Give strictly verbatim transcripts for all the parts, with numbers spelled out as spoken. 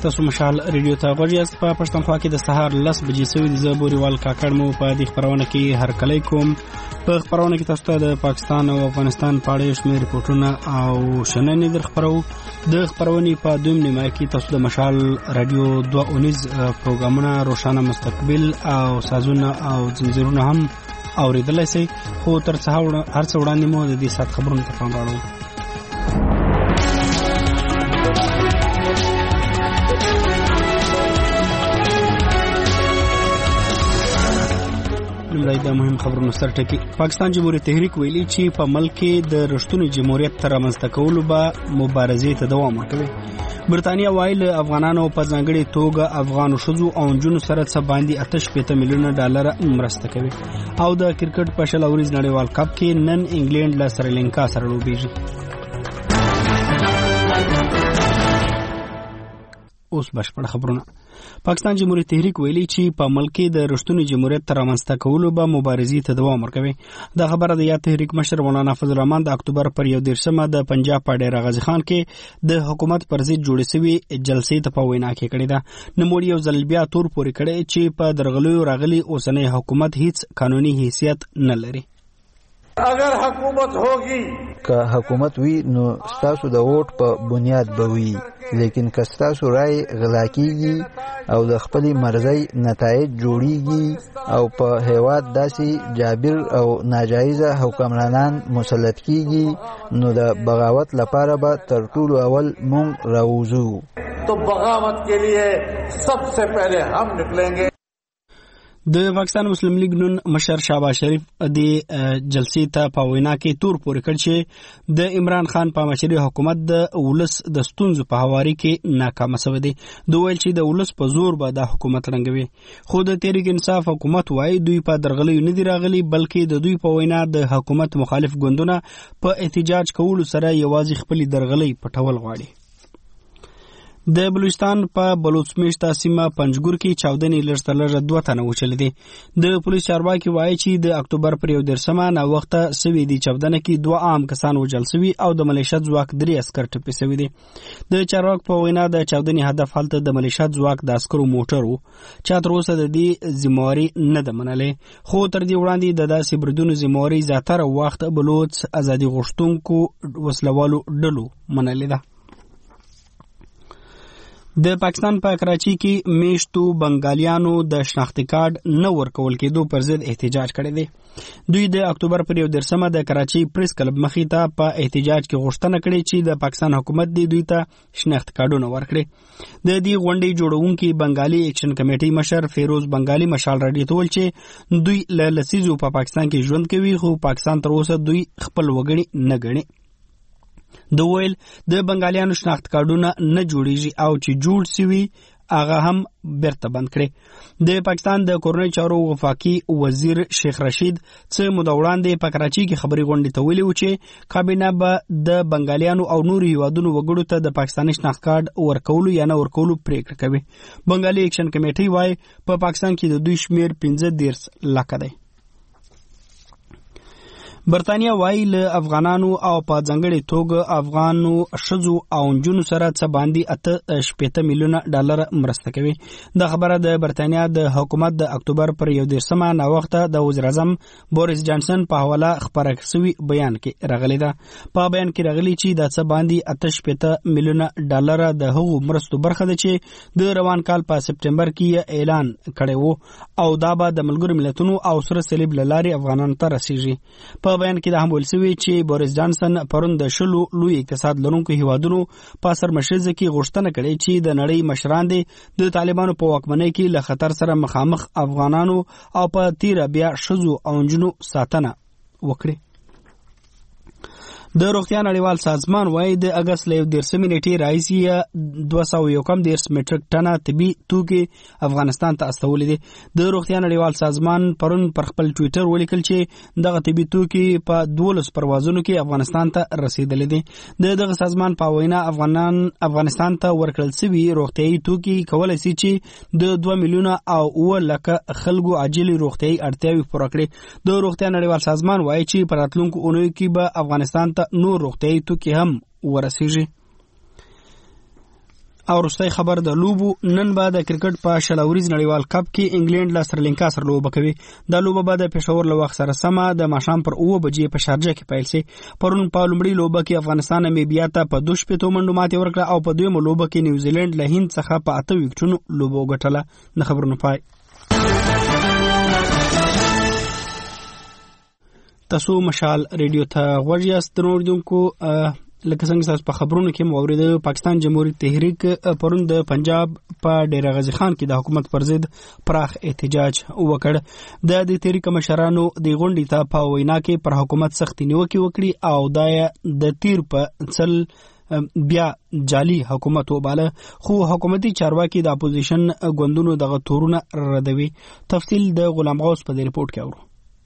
تاسو مشال ریډیو ته غوږی است. په پښتونخوا کې د سهار لس بجې سوي د زبوريوال کاکړ مو په دې خبرونه کې هر کله کوم. په خبرونه کې تاسو ته د پاکستان او افغانستان په اړه شمېر ریپورتونه او شننې در خبرو. د خبرونې په دویم نیمه کې تاسو د مشال رادیو دوه اونیز پروګرامونه روښانه مستقبل او سازونه او زنجیرونه هم اوریدلای شئ. خو تر څه هر څه وړاندې مو د دې سات خبرونو ته پام راوړو. لومړی د مهم خبرونو سرټکی. پاکستان جمهوریت تحریک ویلي چې په ملک کې د رښتونی جمهوریت تر رامنځته کولو به مبارزې ته دوام ورکوي. برتانیا وایي افغانانو په ځانګړي توګه افغان ښځو او نجونو سره څه باندې اته شپېته میلیونه ډالر مرسته کوي. او د کرکټ په شل اوریز نړیوال کپ کې نن انګلند له سریلانکا سره لوبېږي. اوس بشپړ خبرونه. پاکستان جمهوریت تحریک ویلي چې په ملک کې د رښتونی جمهوریت تر رامنځته کولو به مبارزې ته دوام ورکوي. دا خبره د یا تحریک مشر مولانا فضل الرحمن د اکتوبر پر یو دېرشمه د پنجاب په ډېر غازی خان کې د حکومت پر ضد جوړې شوې جلسې ته په وینا کې کړې ده. نوموړي یو ځل بیا تور پورې کړی چې په درغلیو راغلي اوسنی حکومت هیڅ قانوني حیثیت نه لري. اگر حکومت ہوگی که حکومت وی نو ستاسو د ووټ په بنیاد به وي، لیکن که ستاسو رای غلا کیږي او د خپلې مرضۍ نتایج جوړیږي او په هیواد داسې جابر او ناجایزه حکمرانان مسلط کیږي نو د بغاوت لپاره به تر ټولو اول مونږ راوځو. تو بغاوت کے لیے سب سے پہلے ہم نکلیں گے. د پاکستان مسلم لیگ نن مشر شهباز شریف د جلسې ته په وینا کې تور پورې کړ چې د عمران خان په مشرۍ حکومت د ولس د ستونزو په هواري کې ناکامه شوی دی. دوی ویل چې د ولس په زور به د حکومت رنګوي. خو د تحریک انصاف حکومت وایي دوی په درغلیو نه دي راغلي، بلکې د دوی په وینا د حکومت مخالف ګوندونه په احتجاج کولو سره یوازې خپلې درغلۍ پټول غواړي. د بلوچستان په بلوچ میشته سیمه پنجګور کې چاودنې لږ تر لږه دوه تنه وچلې دي. د پولیس چارواکي وایي چې د اکتوبر پر یو دېرشمه ناوخته سوي دي چاودنه کې دوه عام کسان وژل سوي او د ملیشیا ځواک درې عسکر ټپي سوي دي. د چارواکو په وینا د چاودنې هدف هلته د ملیشیا ځواک د عسکرو موټر و چې تر اوسه د دې ذمہواري نه ده منلې. خو تر دې وړاندې د داسې بریدونو ذمہواري زیاتره وخت بلوچ ازادي غوښتونکو وسلوالو ډلو منلې ده. د پاکستان په کراچي کې میشتو بنگالیانو د شناختی کارت نه ورکول کېدو پر ضد احتجاج کړی دی. دوی د اکتوبر پر یو دېرشمه د کراچي پریس کلب مخې ته په احتجاج کې غوښتنه کړې چې د پاکستان حکومت دی دوی ته شناخت کارتونه ورکړي. د دې غونډې جوړونکي بنگالي ایکشن کمیټې مشر فیروز بنگالي مشال راډیو ته ویل چې دوی له لسیزو په پاکستان کې ژوند کوي، خو پاکستان تر اوسه دوی خپل وګړي نه ګڼي. د ویل د بنگالیانو شناخت کارتونه نه جوړیږي او چې جوړ سوي هغه هم بیرته بند کړي. د پاکستان د کورنۍ چارو وفاقي وزیر شیخ رشید څه موده وړاندې په کراچي کې خبري غونډې ته ویلي و چې کابینه به د بنگالیانو او نورو هیوادونو وګړو ته د پاکستاني شناخت کارت ورکولو یا نه ورکولو پریکړه کوي. بنگالي ایکشن کمیټې وایي په پاکستان کې د دوی شمیر پنځه دېرش لکه دی. برتانیا وایي له افغانانو او په ځانګړي توګه افغانو ښځو او نجونو سره څه باندې اته شپېته میلیونه ډالر مرسته کوي. دا خبره د برتانیا د حکومت د اکتوبر پر یو دېرشمه ناوخته د وزیر اعظم بوریس جانسن په حواله خپاره شوي بیان کې راغلی ده. په بیان کې راغلی چې دا څه باندې اته شپېته میلیونه ډالر د هغو مرستو برخه ده چې د روان کال په سپټمبر کې اعلان کړی و او دا به د ملګرو ملتونو او سره صلیب له لارې افغانانو ته رسیږي. په بیان کې دا هم ویل شوي چې بوریس جانسن پرون د شلو لوی اقتصاد لرونکو هیوادونو په سرمشریزه کې غوښتنه کړې چې د نړۍ مشران دي د طالبانو په واکمنۍ کې له خطر سره مخامخ افغانانو او په تیره بیا ښځو او نجونو ساتنه وکړي. د روغتیا نړیوال سازمان وایي د اګست له یو دېرشمې نیټې راهیسې دوه سوه یو کم دېرش میټریک ټنه طبي توکي افغانستان ته استولي دي. د روغتیا نړیوال سازمان پرون پر خپل ټویټر ولیکل چې دغه طبي توکي په دولس پروازونو کې افغانستان ته رسیدلي دي. د دغه سازمان په وینا افغانان افغانستان ته ورکړل شوي روغتیايي توکي کولای شي چې د دوه میلیونه او اوه لکه خلکو عاجلې روغتیايي اړتیاوې پوره کړي. د روغتیا نړیوال سازمان وایي چې په راتلونکو اونیو کې به افغانستان ته نور روغتیايي توکي هم ورسیږي. او وروستۍ خبر د لوبو. نن به د کرکټ په شل اوریز نړیوال کپ کې انګلند له سریلانکا سره لوبه کوي. دا لوبه به د پېښور له وخت سره سمه د ماښام پر اوه بجې په شارجه کې پیل شي. پرون په لومړۍ لوبه کې افغانستان نامیبیا ته په دوه شپېتو منډو ماتې ورکړه او په دویمه لوبه کې نیوزیلند له هند څخه په اته وکټونو لوبه وګټله. د خبرونو پای. تاسو مشال ریډیو ته غوږ یاست. د اوریدونکو لکه څنګه تاسو په خبرونو کې مو اوریدل، پاکستان جمهوریت تحریک پرون د پنجاب په ډیره غازی خان کې د حکومت پر ضد پراخ احتجاج وکړ. د دې تحریک مشرانو د غونډې ته په وینا کې پر حکومت سخت نیوکه وکړي او دا د تیر په څل بیا جعلي حکومت وباله، خو حکومتي چارواکي د اپوزیشن ګوندونو دغه تورونه ردوي. تفصیل د غلام غوث په دې ریپورت کې اورو.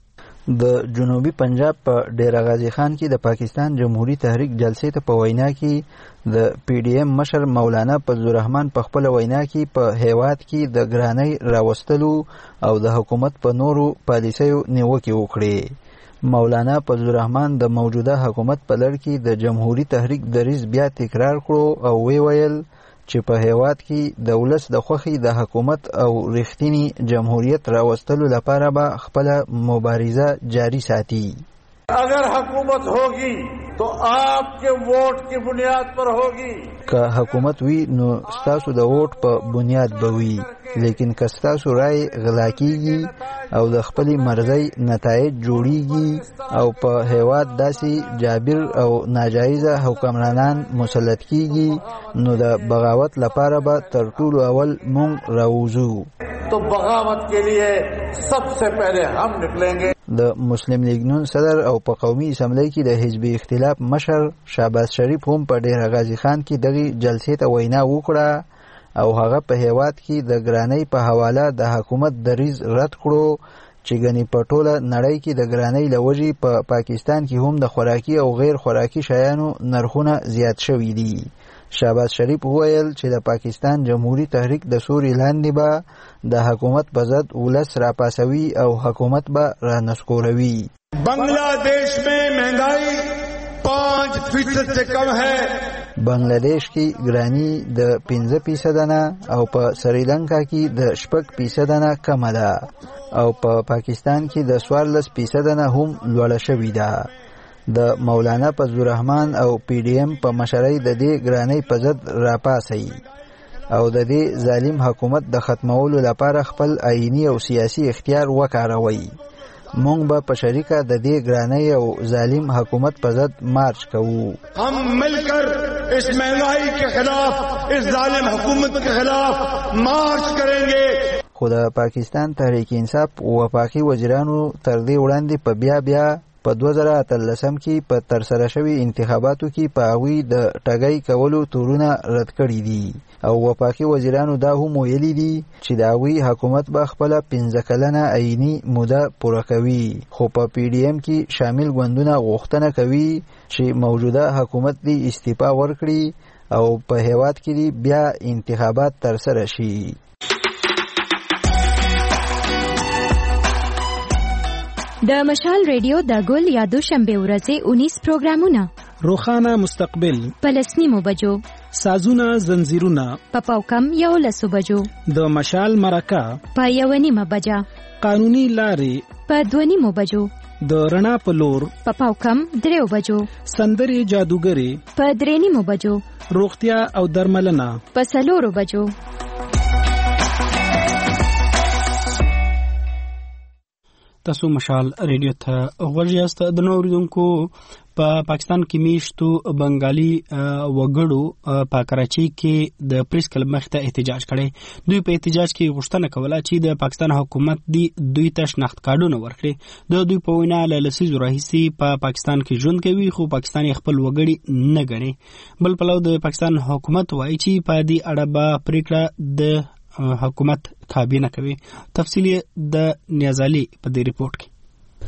د جنوبي پنجاب په ډیره غازی خان کې د پاکستان جمهوریت تحریک جلسې ته په وینا کې د پی ډی ایم مشر مولانا فضل الرحمن په خپل وینا کې په هیواد کې د ګرانۍ راوستلو او د حکومت په نورو پالیسیو نیوکه وکړي. مولانا فضل الرحمن د موجوده حکومت په لړ کې د جمهوریت تحریک دریځ بیا تکرار کړو او وی ویل چې په هیواد کې د ولس د خوښۍ د حکومت او رښتینی جمهوریت راوستلو لپاره به خپل مبارزه جاری ساتي. اگر حکومت ہوگی تو آپ کے ووٹ کی بنیاد پر ہوگی. که حکومت وی نو ستاسو د ووټ په بنیاد به وي، لیکن که ستاسو رای غلا کیږي او د خپل مرضی نتایج جوړیږي او په هیواد داسې جابر او ناجایزه حکمرانان مسلط کیږي نو د بغاوت لپاره به تر ټولو اول مونږ راوځو. تو بغاوت کے لیے سب سے پہلے ہم نکلیں گے. د مسلم لیگ نون صدر او په قومي اسمبلی کې د حزب اختلاف مشر شهباز شریف هم په ډیره غازی خان کې دغه جلسې ته وینا وکړه او هغه په هیواد کې د ګرانۍ په حواله د حکومت دریځ رد کړو چې ګنې په ټوله نړۍ کې د ګرانۍ له وجې په پا پاکستان کې هم د خوراکي او غیر خوراکي شیانو نرخونه زیات شوي دي. شهباز شریف وویل چې د پاکستان جمهوریت تحریک د سوري لاندې به د حکومت په ضد ولس راپاسوي او حکومت به رانسکوروي. بنگلادیش میں مہنگائی پانچ فیصد سے کم ہے. بنگلادیش کې ګرانی د پنځه فیصده نه او په سریلانکا کې د شپږ فیصده نه کمه ده او په پاکستان کې د څوارلس فیصده نه هم لوړه شوې ده. د مولانا فضل الرحمن او پی ډی ایم په مشرۍ د دې ګرانۍ په ضد راپاسي او د دې ظالم حکومت د ختمولو لپاره خپل آئینی او سیاسی اختیار وکاروي. مونږ به په شریکه د دې ګرانۍ او ظالم حکومت په ضد مارچ کوو. ہم مل کر اس مہنگائی کے خلاف، اس ظالم حکومت کے خلاف مارچ کریں گے. خو د پاکستان تحریک انصاف وفاقي وزیرانو تر دې وړاندې په بیا بیا په دوه زره اتلسم کې په ترسره شوي انتخاباتو کې په هغوی د ټګۍ کولو تورونه رد کړي دي او وفاقي وزیرانو دا هم ویلي دي چې د هغوی حکومت به خپله پنځه کلنه عیني موده پوره کوي. خو په پی ډی ایم کې شامل ګوندونه غوښتنه کوي چې موجوده حکومت دی استعفا ورکړي او په هیواد کې بیا انتخابات ترسره شي. د مشال ریډیو د ګل یا دوشنبه ورځې اونیس پروګرامونه: روخانه مستقبل په لسنیمو بجو، سازونه زنجیرونه په پاوکم یو لسو بجو، د مشال مرکه په یو نیمه بجه، قانوني لارې په دوه نیمو بجو، د رڼا په لور په پاوکم دریو بجو، سندري جادوګری په درې نیمو بجو، روغتیا او درملنه په څلورو بجو. تاسو مشال ریډیو ته غوږ یاست. د نورو اوریدونکو په پا پاکستان کې میشتو بنگالي وګړو په کراچۍ کې د پریس کلب مخ ته احتجاج کړي. دوی په احتجاج کې غوښتنه کوله چې د پاکستان حکومت دی دوی ته شناخت کارډونه ورکړي. د دوی په وینا له لسیزو راهیسې په پا پاکستان کې ژوند کوي خو پاکستان خپل وګړي نه ګڼي. بل پلو د پاکستان حکومت وایي چې په دې اړه به پریکړه د حکومت کابینه کوي. تفصیل د نیازالي په دې ریپورت کې.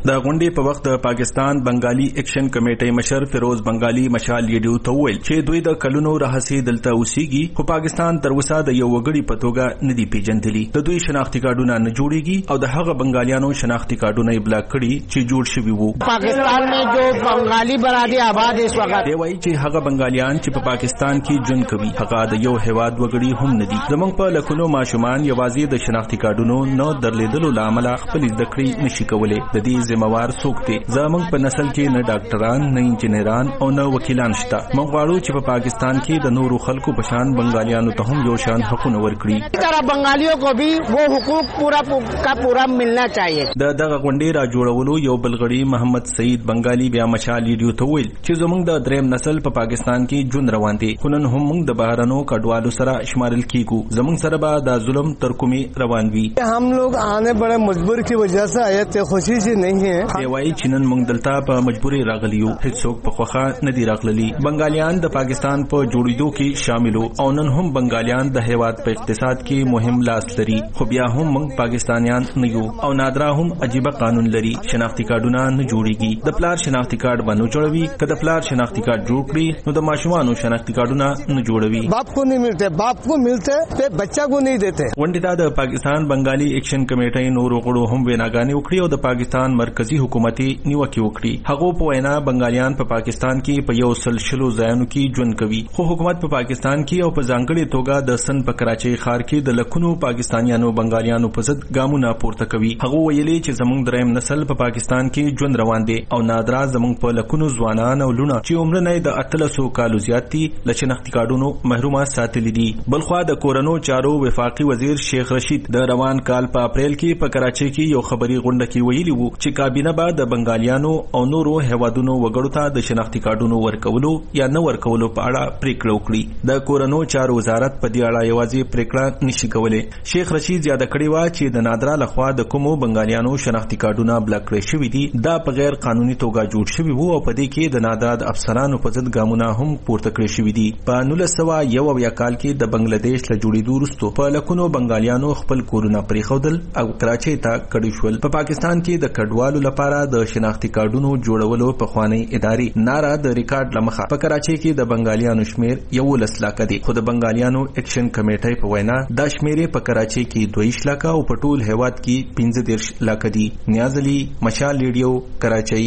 د غونډې په وخت د پاکستان بنگالي اکشن کمیټې مشر فیروز بنگالي مشال لیډیو ته وویل چې دوی د کلونو راهیسې دلته اوسېږي خو پاکستان تر اوسه د یو وګړي په توګه نه دي پیژندلي. د دوی شناختی کارډونه نه جوړیږي او د هغه بنگالیانو شناختی کارډونه یې بلاک کړي چې جوړ شوي وو. پاکستان میں جو بنگالی برادری آباد اس وقت دی وایي چې هغه بنگالیان چې په پاکستان کې ژوند کوي هغه د یو هیواد وګړي هم نه دي. زموږ په لکونو ماشومان یوازې د شناختی کارډونو نه درلیدلو له امله خپل زده کړې نشي کولی. د دې ذمہوار څوک دی؟ زموږ په نسل کې نه ډاکټران نه انجینران او نه وکیلان شته. موږ غواړو چې په پاکستان کې د نورو خلکو په شان بنگالیانو ته هم یو شان حقونه ورکړي. طرح بنگالیوں کو بھی وہ حقوق پورا کا پورا ملنا چاہیے. د دغه غونډې را جوړولو یو بلغړي محمد سعید بنگالی بیا مشال لیډیو ته ویل چې زموږ د دریم نسل په پاکستان کې ژوند روان دي خو نن هم موږ د بهرنو کډوالو سره شمارل کیږو. زموږ سره به د ظلم تر کومې روان وي. हम लोग आने बड़े मजबूर की वजह से आए थे, खुशी से नहीं है. دی وایي چې نن موږ دلته په مجبوري راغلی یو, هیڅوک په خوښه نه دي راغلي. بنگالیان د پاکستان په جوړېدو کې شامل او نن هم بنگالیان د هیواد په اقتصاد کې مهم لاس لري خو بیا هم موږ پاکستانیان نه یو او نادرا هم عجیبه قانون لري. شناختی کارډونه نه جوړیږي. د پلار شناختی کارډ باندې جوړوي که د پلار شناختی کارډ جوړ کړي نو د ماشومانو شناختی کارډونه نه جوړوي. बाप को नहीं मिलते, बाप को मिलते ते बच्चा को नहीं देते. غونډې ته د پاکستان بنگالي اکشن کمیټې نورو غړو هم ویناګانې وکړي او د پاکستان مرکزی حکومتي نیوکې وکړي. هغه په وینا بنگالیان په پاکستان کې په یو سل شلو ځایونو کې ژوند کوي خو حکومت په پاکستان کې او په ځانګړې توګه د سن په کراچۍ ښار کې د لکونو پاکستانیانو بنگالیانو په ضد ګامونه پورته کوي. هغه ویلي چې زموږ دریم نسل په پاکستان کې ژوند روان دي او نادرا زموږ په لکونو ځوانان او لونه چې عمر نه د اتلسو کالو زیات دي له شناختی کارډونو محرومه ساتلي دي. بلخوا د کورنو چارو وفاقي وزیر شیخ رشید د روان کال په اپریل کې په کراچۍ کې یو خبري غونډه کې ویلي وو چې کابینه به د بنگالیانو او نورو هیوادونو وګړو ته د شناختی کارډونو ورکولو یا نه ورکولو په اړه پریکړه وکړي. د کورنو چارو وزارت په دې اړه یوازې پریکړه نشي کولای. شیخ رشید یاد کړی و چې د نادرا لخوا د کومو بنگالیانو شناختی کارډونه بلاک کړی شوي دي دا په غیر قانوني توګه جوړ شوي وو او په دې کې د نادرا د افسرانو په ضد ګامونه هم پورته کړی شوي دي. په نولس سوه یو اویا کال کې د بنگلاديش له جوړېدو وروسته په لکونو بنگالیانو خپل کورونه پرېښودل او کراچۍ ته کډه شول. په پاکستان کې د کډوالو لپاره د شناختی کارډونو جوړولو پخوانۍ ادارې ناره د ریکارډ له مخه په کراچۍ کې د بنگالیانو شمیر یولس لاکه دی خو د بنگالیانو اکشن کمیټې په وینا دا شمیرې په کراچۍ کې دویش لاکه او په ټول هیواد کې پنځه دېرش لاکه دي. نیاز علي، مشال ریډیو، کراچۍ.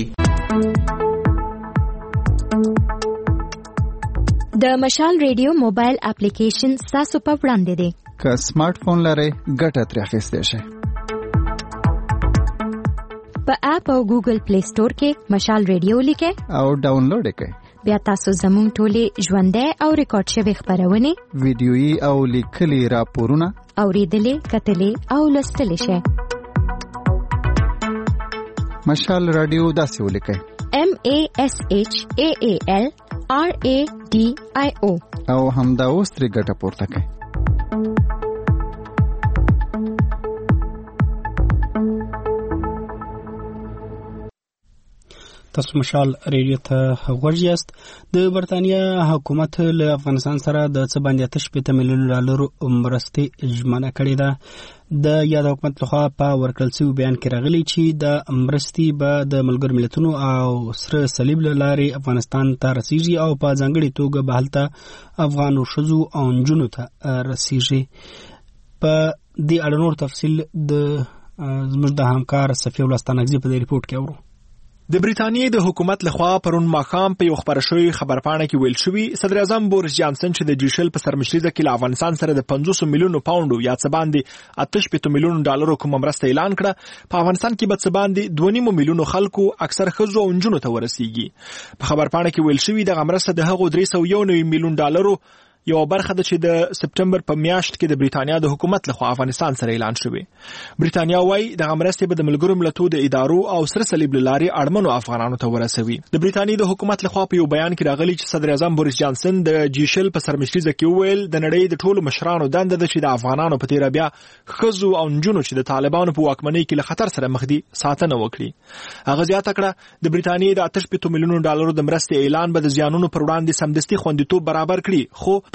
د مشال ریډیو موبایل اپلیکیشن ستاسو په وړاندې دی. که سمارټ فون لرئ ګټه ترې اخیستی شئ. په اپ او ګوګل پلی سٹور کې مشال ریډیو لیکئ او ډاونلوډ یې کړئ. بیا تاسو زموږ ټولې ژوندۍ او ریکارډ شوې خپرونې ویډیويي او لیکلي راپورونه اورېدلې، کتلې او لوستلی شئ. مشال رادیو داسې ولیکئ: M A S H A A L R A D I O او همدا اوس ترې ګټه پورته کړئ. تاسو مشال ریډیو ته غوږ یاست. د برتانیا حکومت له افغانستان سره د څه باندې اته شپېته میلیون ډالرو مرستې ژمنه کړې ده. د یاد حکومت لخوا په ورکړل شوي بیان کې راغلي چې د مرستې به د ملګرو ملتونو او سره صلیب له لارې افغانستان ته رسیږي او په ځانګړې توګه به هلته افغانو ښځو او نجونو ته رسیږي. په دې اړه نور تفصیل د زموږ د همکار صفیه الله ستانکزي په دې ریپورټ کې اورو. د بریټانیې د حکومت لخوا پرون ماښام په یو خبره شوی خبرپاڼه کې ویل شوی صدر اعظم بوریس جانسن چې د جیشل په سرمشريزه کې له افغانستان سره د پنځوس میلیونو پاونډو یا څه باندې اته شپېته میلیونو ډالرو کوم مرسته اعلان کړه. په افغانستان کې به څه باندې دوه نیم میلیونو خلکو اکثر ښځو او نجونو ته ورسیږي. په خبرپاڼه کې ویل شوی د مرسته د هغو درې سوه یو نوي میلیون ډالرو یو برخه ده چې د سپټمبر په میاشت کې د بریټانیا د حکومت لخوا افغانستان سره اعلان شوی. بریټانیا وايي د مرستې به د ملګرو ملتونو د ادارو او سره صلیب لاري اړمنو افغانانو ته ورسوي. د بریټانیا د حکومت لخوا په یو بیان کې راغلی چې صدر اعظم بوریس جانسن د جیشل په سرمشريزه کې ویل د نړۍ د ټولو مشرانو دنده ده چې د افغانانو په تیر بیا خزو او نجونو چې د طالبانو په واکمنۍ کې له خطر سره مخ دي ساتنه وکړي. هغه زیاته کړه د بریټانیا د اته شپېته میلیونو ډالرو د مرستې اعلان به د زیانونو پر وړاندې سمدستي خوندیتوب برابر کړي خو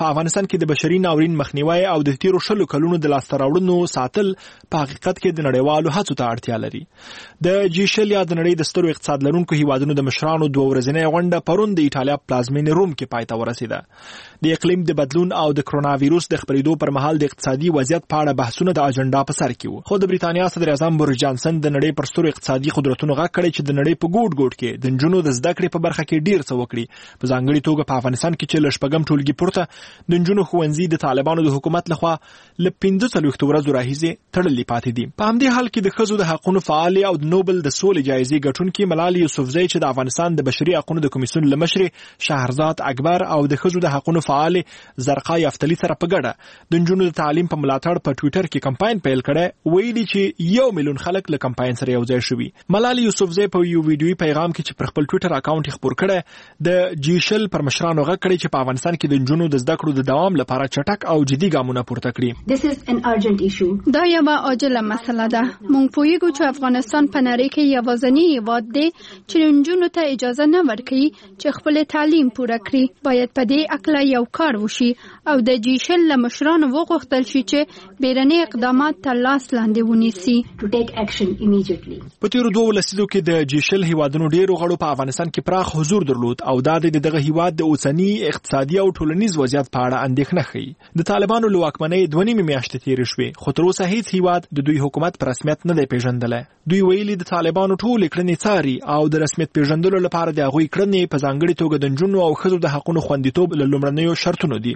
په افغانستان کې د بشري ناورین مخنیوي او د تیرو شلو کلونو د لاسته راوړنو ساتل په حقیقت کې د نړیوالو هڅو ته اړتیا لري. د جی شل یا د نړۍ د سترو اقتصاد لرونکو هیوادونو د مشرانو دوه ورځنۍ غونډه پرون د ایټالیا پلازمینې روم کې پای ته ورسېده. د اقلیم د بدلون او د کرونا وایروس د خپرېدو پر مهال د اقتصادي وضعیت په اړه بحثونه د اجنډا په سر کې وو. خو د بریتانیا صدر اعظم بوریس جانسن د نړۍ پر سترو اقتصادي قدرتونو غږ کړی چې د نړۍ په ګوټ ګوټ کې د نجونو د زده کړې په برخه کې ډیر څه وکړي. په ځانګړي توګه په افغانستان کې چې له شپږم ټولګي پورته د نجونو ښوونځي د طالبانو د حکومت لخوا له پنځه څلوېښتو ورځو راهیسې تړلي پاتې دي. په همدې حال کې د ښځو د حقونو فعالې او د نوبل د سولې جایزې ګټونکي ملالۍ یوسفزۍ چې د افغانستان د بشري حقونو د کمیسیون له مشرې شهرزاد اکبر او د ښځو د حقونو فعالې زرقا یفتلي سره په ګډه د نجونو د تعلیم په ملاتړ په ټویټر کې کمپاین پیل کړی، ویلي چې یو میلیون خلک له کمپاین سره یو ځای شوي. ملالۍ یوسفزۍ په یو ویډیویي پیغام کې چې پر خپل ټویټر اکاونټ یې خپور کړی د جی شل پر مشرانو غږ کړی چې په افغانستان کې د نجونو د زده کړو د دوام لپاره چټک او جدي ګامونه پورته کړي. دا یوه عاجله مسله ده. موږ پوهیږو چې افغانستان په نړۍ کې یوازینی هیواد دی چې نجونو ته اجازه نه ورکوي چې خپل تعلیم پوره کړي. باید په دې اکله یو کار وشي او د جی شل له مشرانو وغوښتل شي چې بیرني اقدامات تر لاس لاندې ونیسي. په تیرو دوه لسیزو کې د جی شل هیوادونو ډیرو غړو په افغانستان کې پراخ حضور درلود او دا د دغه هیواد د اوسنی اقتصادي او ټولنیز وضعیت په اړه اندېښنه ښيي. د طالبانو له واکمنۍ دوه نیمې میاشتې تېرې شوې، خو تر اوسه هیڅ هیواد د دوی حکومت په رسمیت نه دی پیژندلی. دوی ویلي د طالبانو ټولې کړنې څاري او د رسمیت پیژندلو لپاره د هغوی کړنې په ځانګړې توګه د نجونو او ښځو د حقونو خوندیتوب له لومړنیو شرطونو دي.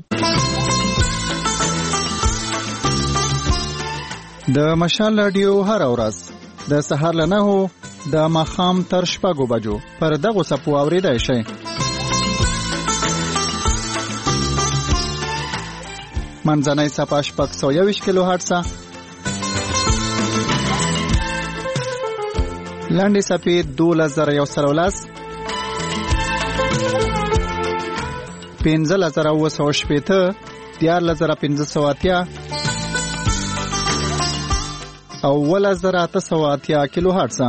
د مشال رادیو هر ورځ د سهار له نهو د ماښام تر شپږو بجو پر دغو څپو اورېدای شئ. منځنۍ څپه شپږ سوه یوویشت کیلو هرټزه، لنډې څپې دولس زره یو سل او لس، پنځلس زره اووه سوه شپېته، دیارلس زره پنځه سوه اتیا او اوولس زره اته سوه اتیا کیلو هرټزه.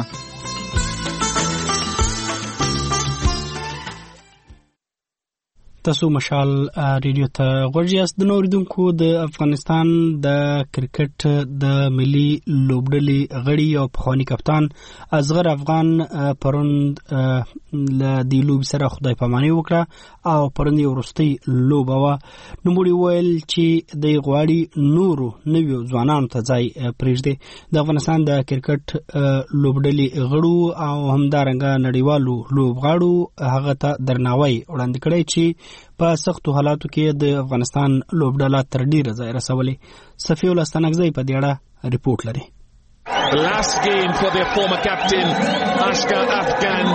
تاسو مشال ریډیو ته غوږ یاست. د اوریدونکو د افغانستان د کرکټ د ملي لوبډلې غړي او پخوانی کپتان اصغر افغان پرون له دې لوبې سره خدای پاماني وکړه او پرون یې وروستۍ لوبه وه. نوموړي ویل چې د غواړي نورو نویو ځوانانو ته ځای پرېږدي. د افغانستان د کرکټ لوبډلې غړو او همدارنګه نړیوالو لوبغاړو هغه ته درناوی وړاندې کړی چې په سختو حالاتو کې د افغانستان لوبډله تر ډیره ځای رسولې. صفی الله ستانکزی په دې اړه ریپورټ لري. The last game for their former captain Asghar Afghan.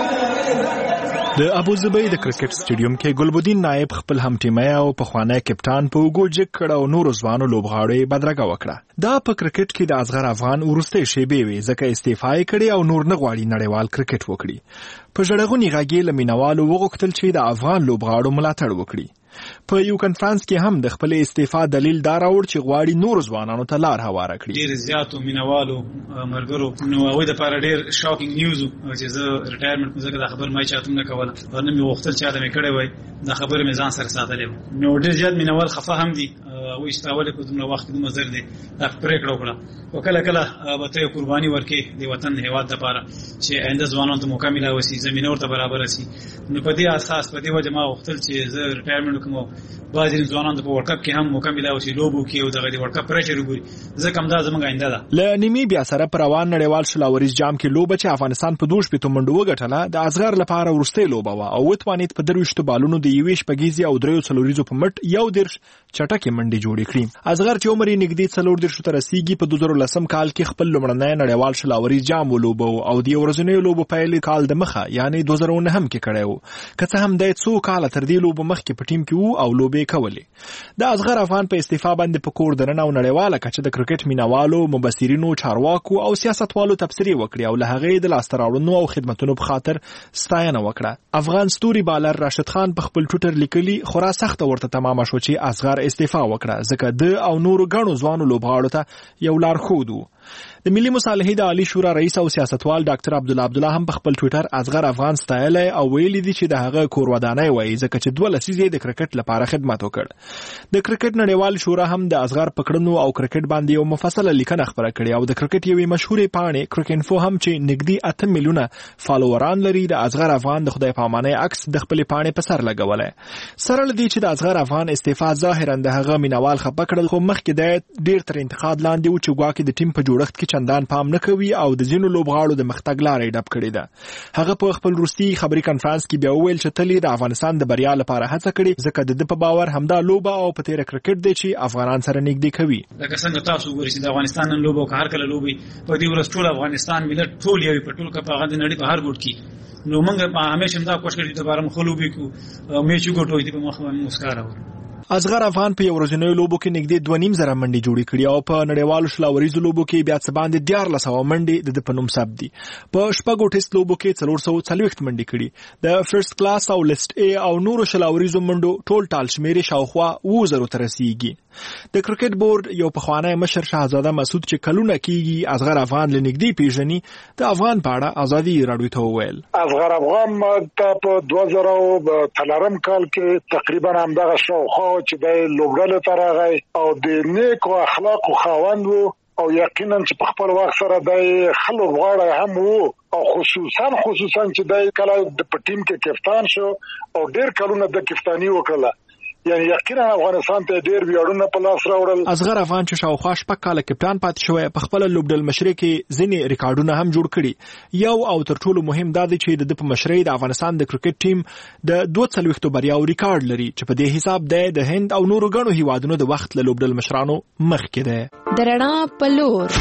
د ابوظبي د کرکټ سټیډیوم کې ګلبدین نائب خپل هم ټیمي او پخوانی کپتان په وګوجک کړه او نور ځوانو لوبغاړو بدرګه وکړه. دا په کرکټ کې د اصغر افغان ورسته شیبې وي ځکه استعفا یې کړې او نور نه غواړي نړیوال کرکټ وکړي. په ژړغونی غاګي لمینوالو وغوښتل چې د افغان لوبغاړو ملاتړ وکړي. په یو کانفرنس کې هم د خپل استعفا دلیل دا راوړ چې غواړي نور ځوانانو ته لار هواره کړي. ډیر زیاتو مینوالو مرګرو نو وای د پاره ډیر شاکینګ نیوز چې زه ریټایرمنټ کوم ځکه دا خبر ما چاته نه کوله ورنه مې وختل چې ادمه کړي وای دا خبر مې ځان سره ساتلې. نو ډیر زیات مینوال خفه هم دي او استاوله کو دومره وخت دومره زر دي دا پریکړه وکړه او کله کله به ته قرباني ورکې د وطن هیواد لپاره چې آینده ځوانانو ته موقع ملي وسی زمينه ورته برابر شي. نو په دې اساس په دې وجه ما وختل چې زه ریټایرمنټ کوم. بعضی ځوانان په ورلد کپ کې هم موقع ملي وسی لوبو کې او دغه د ورلد کپ پرېشر وګوري ځکه هم دا زموږ آینده ده. ل نیمیبیا سره پر روان نړیوال شلاوریز جام کې لوبه چې افغانستان په دوه شپږ منډو وګټله د اصغر لپاره ورسته لوبه وا او وتوانیت په درويشت بالونو د یويش پګیزي او دریو څلوریزو په مټ یو درش چټکه منډي جوړې کړې. اصغر چې عمر یې نږدې څلور درش تر رسیدي په دوه زره لسم کال کې خپل لومړنی نړیوال شلاوریز جام ولوبو او د ورځنیو لوبو پیل کال د مخه یعنی دوه زره نه هم کې کړو که څه هم د څو کال تر دې لوبو مخ کې په ټیم کې وو او لوبې کولې. د اصغر افغان په استعفا باندې په کور درنه او نړیواله کچه د کرکټ مینوالو مبصرینو چارواکو او سیاستوالو تبصرې وکړي او له هغې د لاستراوړنو او خدماتونو په خاطر ستاینه وکړه. افغان ستوري بالر راشد خان په خپل ټویټر لیکلي خورا سخت ورته تمامه شو چې اصغر استعفا وکړه ځکه د او نورو غنو ځوانو لوبغاړو ته یو لارښود و. د ملي مصالحې د عالی شورا رئیس او سیاستوال ډاکټر عبدالله عبدالله هم په خپل ټویټر اصغر افغان ستایلی او ویلي دي چې د هغه کور ودانۍ وایي ځکه چې دوه لسیزې د کرکټ لپاره خدمت وکړ. د کرکټ نړیوال شورا هم د اصغر په کړنو او کرکټ باندې یو مفصله لیکنه خپره کړې او د کرکټ یوې مشهورې پاڼې کرکینفو هم چې نږدې اته میلیونه فالووران لري د اصغر افغان د خدای په امانۍ عکس د خپلې پاڼې په سر لګولی. سره له دې چې د اصغر افغان استعفا ظاهرا د هغه مینوال خفه کړل خو مخکې د ډېر تر انتقاد لاندې و چې ګواکې د ټیم په جوړښت کې چندان پام نه کوي او د ځینو لوبغاړو د مختګ لارې ډب کړې ده. هغه په خپل وروستي خبري کنفرانس کې بیا وویل چې تل د افغانستان د بریا لپاره هڅه کړې ځکه د ده په باور همدا لوبه او په تیره کرکټ دی چې افغانان سره نږدې کوي. لکه څنګه تاسو ګورئ چې د افغانستان نن لوبه او هر کله لوبي په دې ورځ ټول افغانستان ملت ټول یو په ټول کې په غند نړۍ په هر ګوټ کې نو موږ همیشه دا کوشش کوي چې دوباره مخلوبي کو میچ وګټو دې په مخ باندې مسکاره و. اصغر افغان په یو ورځنیو لوبو کې نږدې دوه نیم زره منډې جوړې کړي او په نړیوالو شلاوریزو لوبو کې بیا څه باندې دیارلس سوه منډې د ده په نوم ثبت دي. په شپږو ټیسټ لوبو کې څلور سوه څلوېښت منډې کړي. د فرست کلاس او لیسټ ای او نورو شلاوریزو منډو ټول ټال شمېرې شاوخوا اووه زرو ته رسیږي. د کرکټ بورډ یو پخوانی مشر شهزاده مسعود چې کلونه کېږي اصغر افغان له نږدې پیژني د افغان په اړه ازادي راډیو ته وویل اصغر افغان ته په دوه زره څلورم کال کې تقریبا همدغه شاوخوا چې د لوبډلې ته راغی او د نیکو اخلاقو خاوند و او یقینا چې په خپل وخت سره د خلک غواړي هم وو او خصوصا خصوصا چې د کله د ټیم کې کپتان شو او ډېر کلونه د کپتانی وکړه یعنی یقینا افغانستان ته ډېر ویاړونه په لاس راوړل. اصغر افغان چې شاوخوا شپږ کاله کپتان پاتې شوی په خپل لوبډل مشرۍ کې ځینې ریکارډونه هم جوړ کړي. یو او تر ټولو مهم دا دی چې د په مشرۍ د افغانستان د کرکټ ټیم د دوه څلوېښتو بریاو ریکارډ لري چې په دې حساب دی د هند او نورو ګڼو هیوادونو د وخت له لوبډل مشرانو مخکې دی. د رڼا په لور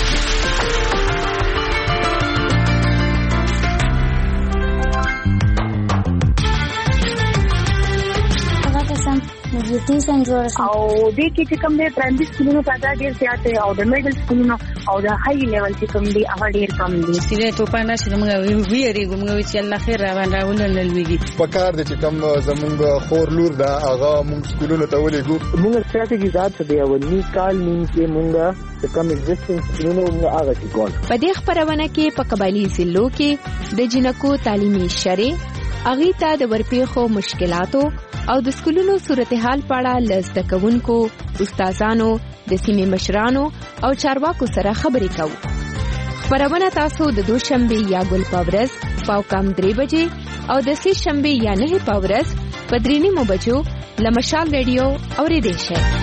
نیوټریشن جوړ شي او دې کې چې کوم دې پرایمري سکولونو تعداد ډېر زیات دی او د میډل سکولونو او د هاي لیول چې کوم دي هغه ډېر کم دي. چې ټوپا نشي موږ ویریږو موږ چې الله خیر را باندې راولل لويږي په کار دي چې کوم زمونږ خور لور دا هغه موږ سکولونو ته ولېګو. موږ ستراتیژي ذات دی او نی کال نیم کې موږ چې کوم ایگزیسټنس سکولونو موږ هغه کې کول. په دې خبرونه کې په قبایلی ضلعو کې د جنکو تعلیمي شرې اغي ته د ورپېښو مشکلاتو او د سکولونو صورتحال په اړه له زده کوونکو، استادانو، د سیمې مشرانو او چارواکو سره خبرې کوو. خبرونه تاسو د دوشنبه یا ګل په ورځ په کم درې بجې او د سې شنبه یا نه په ورځ په درې نیمو بجو له مشال ریډیو اورېدای شئ.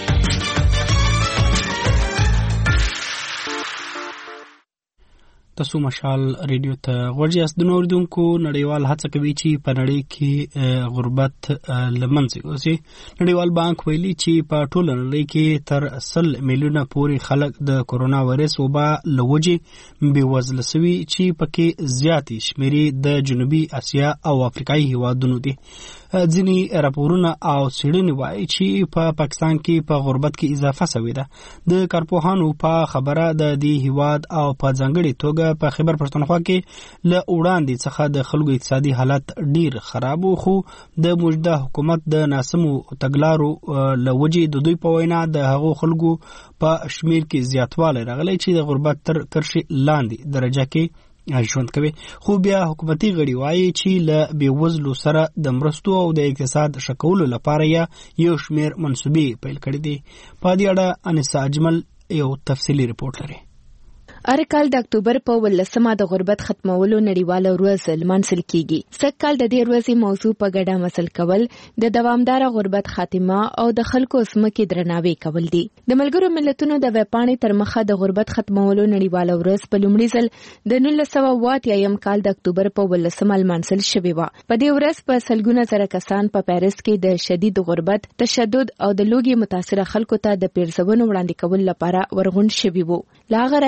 تاسو مشال ریډیو ته غوږی یاست. د اوریدونکو نړیوال هڅه کوي چې په نړۍ کې غربت له منځه یوسي. نړیوال بانک ویلي چې په ټوله نړۍ کې تر سل میلیونه پورې خلک د کورونا وایرس وبا له وجې بېوزله سوي چې پکې زیاتې شمېرې د جنوبي اسیا او افریقایي هیوادونو دي. ځینې راپورونه او څېړنې وایي چې په پاکستان کې په غربت کې اضافه شوې ده. د کارپوهانو په خبره د دې هیواد او په ځانګړې توګه په خیبر پښتونخوا کې له وړاندې څخه د خلکو اقتصادي حالت ډیر خراب و خو د موجوده حکومت د ناسمو تګلارو له وجې د دوی په وینا د هغو خلکو په شمیر کې زیاتوالی راغلی چې د غربت تر کرښې لاندې درجه کې ژوند کوي. خو بیا حکومتي غړي وایي چې له بېوزلو سره د مرستو او د اقتصاد ښه کولو لپاره یې یو شمېر منصوبې پیل کړي دي. په دې اړه انیسا اجمل یو تفصیلي رپورټ لري. هر کال د اکتوبر په ولسمه د غربت ختمولو نړیواله ورځ لمانځل کیږي. سږ کال د دې ورځې موضوع په ګډه مسل کول د دوامداره غربت خاتمه او د خلکو ځمکې درناوی کول دي. د ملګرو ملتونو د ویبپاڼې تر مخه د غربت ختمولو نړیواله ورځ په لومړي ځل د نولس سوه اوه اتیایم کال د اکتوبر په ولسمه لمانځل شوې وه. په دې ورځ په سلګونه زره کسان په پیرس کې د شدید غربت، تشدد او د لوږې متاثره خلکو ته د پیرزونو وړاندې کول لپاره ورغون شوي وو. له هغه راهیسې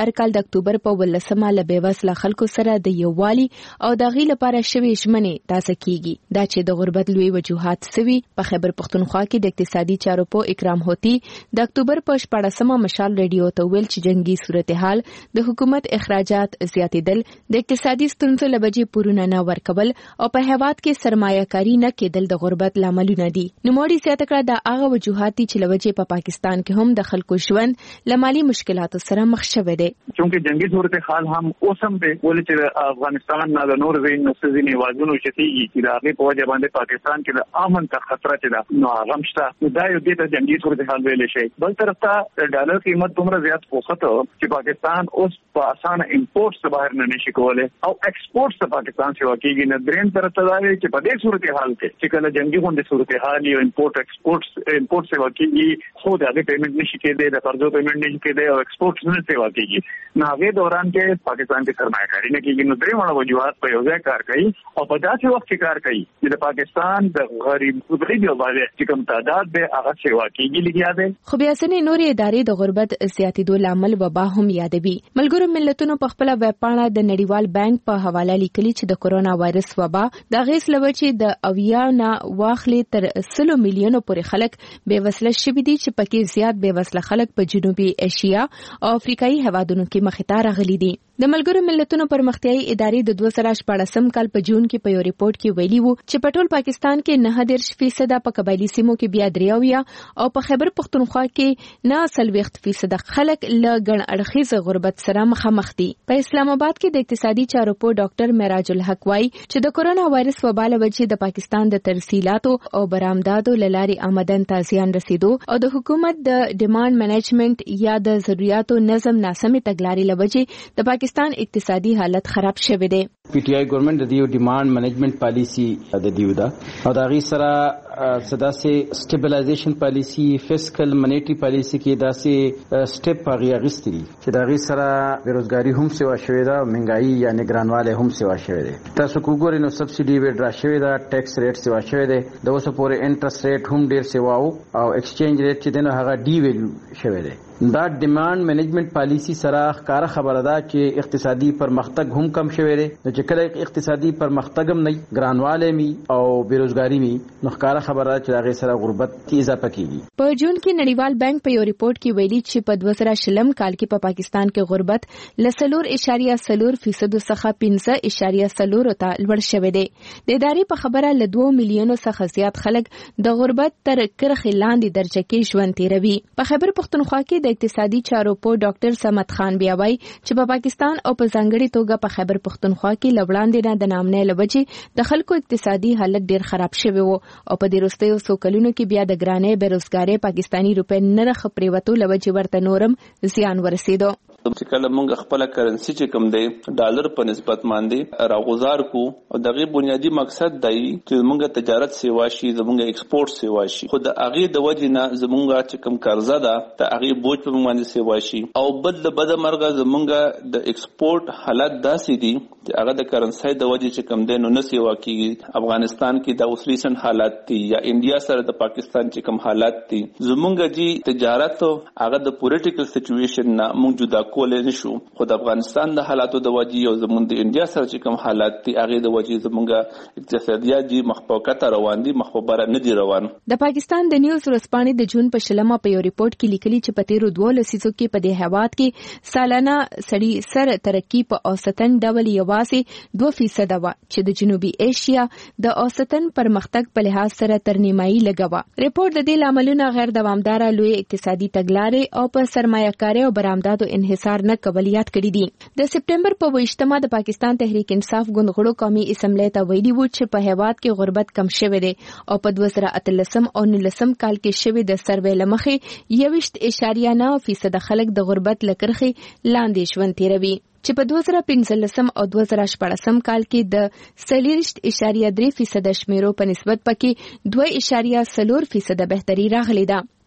تیر کال د اکتوبر په ولسمه له بېوزله خلکو سره د یووالي او د غي لپاره شوي ژمنې تازه کیږي دا چې د غربت لوی وجوهات سوي په خیبر پختونخوا کې د اقتصادي چارو په اکرام هوتی د اکتوبر په شپږمه مشال ریډیو ته ویل چې جنگي صورتحال د حکومت اخراجات زیاتېدل د اقتصادي ستونزو لبجې پورونه نه ورکول او په هیواد کې سرمایه کاری نه کېدل د غربت لاملونه دي نوموړي زیاته کړه د هغه وجوهات چې لوجې په پاکستان کې هم د خلکو ژوند لمالي مشکلاتو سره مخ شوه دي چونکه جنگي صورتحال هم اوسم به ولې چې افغانستان نه د نور زین نسزینی وازونو شتيږي چې د هغه په وجه باندې پاکستان کې د امن ته خطر چې ده نو هغه مشته دا یو د جنگي صورتحال ویل شي بل طرف ته د ډالر قیمت دومره زیات وخته چې پاکستان اوس په اسانه امپورټ څخه بهر نه نشي کولای او ایکسپورټ څخه پاکستان څخه کېږي نه درین طرف ته دا چې په دې صورتحال کې چې کله جنگي غونډه صورتحال یو امپورټ ایکسپورټ امپورټ څخه کېږي خو د هغه پیمنٹ نشي کېدای د قرضو پیمنٹ نشي کېدای او ایکسپورټ نه څخه کېږي نو هغه دوران کې پاکستان کې سرمایه کاری نه کېږي نو درې وړ وجوهات په یو ځای کار کوي او په داسې وخت کې کار کوي چې د پاکستان د غریب غریب یوازې چې کوم تعداد به هغه سیوا کېږي لګیا دی خو بیا ځینې نورې ادارې د غربت زیاتېدو لامل وبا هم یادوي ملګرو ملتونو په خپل ویب پاڼه د نړیوال بانک په حواله لیکلي چې د کورونا وایرس وبا د غیس لوچې د اویا نه واخلې تر سلو میلیونو پورې خلک بېوسله شوي دي چې پکې زیات بېوسله خلک په جنوبي ایشیا او افریقایي هیوادونو کې مخې ته راغلي دي د ملګرو ملتونو پرمختیایي ادارې د دوه زره شپږم کال په جون کې په یو ریپورت کې ویلي وو چې په ټول پاکستان کې نه دېرش فیصد په قبایلی سیمو کې بیا دریاویا او په خیبر پختونخوا کې نه سلويخت فیصد خلک له ګڼ اړخیز غربت سره مخامخ دي په اسلام آباد کې د اقتصادي چارو په ډاکټر معراج الحق وايي چې د کورونا وایرس وبا له وجې د پاکستان د ترسیلاتو او برآمداتو لاري آمدن ته زیان رسیدو او د حکومت د ډیماند مینجمنت یا د ضرورتو نظم ناسمې تګلارې له وجې د پاکستان اقتصادي حالت خراب شوه دی پی ټی آی ګورنمنت د دیو ډیماند مینجمنت پالیسی د دیو دا او دا غي سره صدا سي سټیبلایزیشن پالیسی فسکل منیټری پالیسی کې دا سي سټیپ هغه غستري چې دا غي سره بیروزګاری هم سیوا شوې ده مهنګای یا نگرانواله هم سیوا شوې ده تاسو وګورئ نو سبسيډي وډ را شوې ده ټیکس ریټ سیوا شوې ده د اوسه پورې انټرست ریټ هم ډیر سیواو او ایکسچینج ریټ چې دنه هغه ډی ویلیو شوې ده دا ډیماند مینجمنت پالیسی سره ښکارا خبره ده چې اقتصادي پرمختګ هم کم شوی دی چې کله اقتصادي پرمختګ هم نه ګرانواله می او بیروزګاری می نو ښکارا خبره ده چې هغه سره غربت کې اضافه کیږي په جون کې نړیوال بانک په یو ریپورت کې ویلي چې په دوه زره شلم کال کې په پا پاکستان کې غربت لسلور اشاریه سلور فیصد څخه پنځه اشاریه سلور ته لوړ شوی دی د ادارې په خبره له دوه میلیونو څخه زیات خلک د غربت تر کرخې لاندې درجه کې ژوند تیروي په خیبر پختونخوا کې د اقتصادي چارو په ډاکټر سمت خان بیا وایي چې په پاکستان او په ځانګړي توګه په خیبر پختونخوا کې لوړاندې نه د نامنې لوجې د خلکو اقتصادي حالت ډیر خراب شوی وو او په دې وروستیو څو کلونو کې بیا د ګرانې بیروزګارۍ پاکستاني روپۍ نرخ پریوتو لوجې ورته نورم زیان ورسېدو چې کله موږ خپل کرنسي چې کوم دی ډالر په نسبت باندې راغوزار کو او دغه بنیادی مقصد دی چې موږ تجارت سیوا شي زموږ ایکسپورټ سیوا شي خو د هغه د وجې نه زموږ چې کوم قرضه ده ته هغه بوج په باندې سیوا شي او بل د بد مرغه زموږ د ایکسپورټ حالت داسې دي چې هغه د کرنسي د وجې چې کوم دی نو نه سیوا کیږي افغانستان کې د اوس ریسنت حالات دي یا انډیا سره د پاکستان چې کوم حالات دي زموږ جی تجارت هغه د پولیټیکل سچويشن نه موږ جدا کولای نشو خو د افغانستان د حالاتو د وجې او زموږ د انډیا سره چې کوم حالات دي هغه د وجې زموږ اقتصادیات جی مخفوقته روان دي مخبره نه دي روان د پاکستان د نیوز ورسپانې د جون په شلمه په یو ریپورت کې لیکلي چې په تیرو دوه لسیزو کې په دې هیواد کې سالانه سړي سر ترقی په اوسطن ډول یوازې دوه فیصد و چې د جنوبي ایشیا د اوسطن پرمختګ په لحاظ سره تر نیمایي لګوا ریپورت د دې لاملونو غیر دوامدار لوی اقتصادي تګلارې او په سرمایه‌کاري او برآمداتو انحصار نه قبلیت کړی دي د سپټمبر په ویشتمه د پاکستان تحریک انصاف ګوند قومي اسمبلی ته ویلي و چې په هیواد کې غربت کم شوی دی او په دوه زره اتلسم او نولسم کال کې شوی د سروې لمخې یوشت اشاریه نه فیصد خلک د غربت لکرخي لاندې ژوند تیروي چې په دوه زره پنځلسم او دوه زره شپږم کال کې د څلوېښت اشاریه درې فیصد شمیرو په نسبت پکې دوه اشاریه څلور فیصد بهتري راغلی ده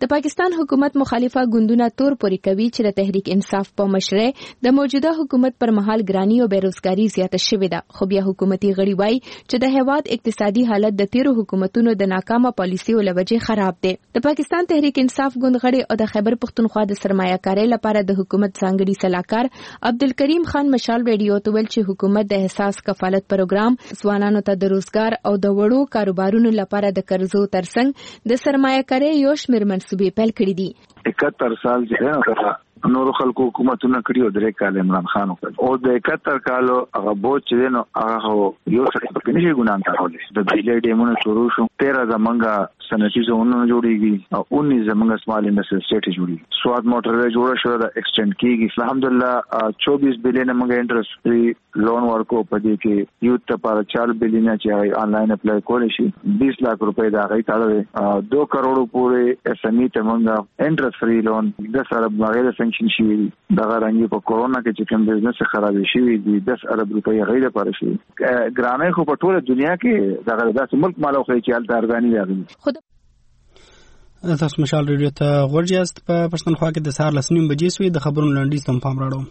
د پاکستان حکومت مخالفه ګوندونه تور پوري کوي چې د تحریک انصاف په مشرۍ د موجوده حکومت پر مهال ګرانی او بیروزګاری زیاته شوې ده، خو بیا حکومتي غړي وایي چې د هیواد اقتصادي حالت د تیرو حکومتونو د ناکامه پالیسیو له وجې خراب دی. د پاکستان تحریک انصاف ګوند غړي او د خیبر پختونخوا د سرمایه‌کارۍ لپاره د حکومت ځانګړي سلاکار عبدالکریم خان مشال ریډیو ته ویل چې حکومت د احساس کفالت پروګرام ځوانانو ته د روزګار او د وړو کاروبارونو لپاره د قرضو ترڅنګ د سرمایه‌کارۍ یو شمېر منصوبې پیل کړي دي. اکہتر سال چې نورو خلکو حکومتونه کړي او درې کال عمران خان وکړ او د اکہتر کالو هغه بوج چې نو هغه یو څه په نشي ګناه کارولې د بیلې ډیمونو شروع شو تیرہ زمنګا صنعتي زونونه جوړیږي او انیس زمنګا سمال انډستری سټیټ جوړیږي سواد موټر جوړه شو د ایکسټند کیږي الحمدلله چوبیس بلین موږ انټرست فری لون ورکو په دې کې یو ته پر چار بلین چې آنلاین اپلای کولای شي بیس लाख रुपए دا غي تاړه دو کروڑ پورې اس ام ای ته موږ انټرست فری لون د سره بغیر سنکشن شي دغه رنګي په کورونا کې چې کوم بزنس خراب شي دي دس ارب روپۍ غیر لپاره شي ګرانه خو په ټوله دنیا کې دغه داسې ملک مالو خو چې حالت ارګانی راغلي. تاسو مشال ریډیو ته ورجاست په پښتونخوا کې د سهار لسنیم بجې سوي د خبرونو لنډیز تم پام راړو.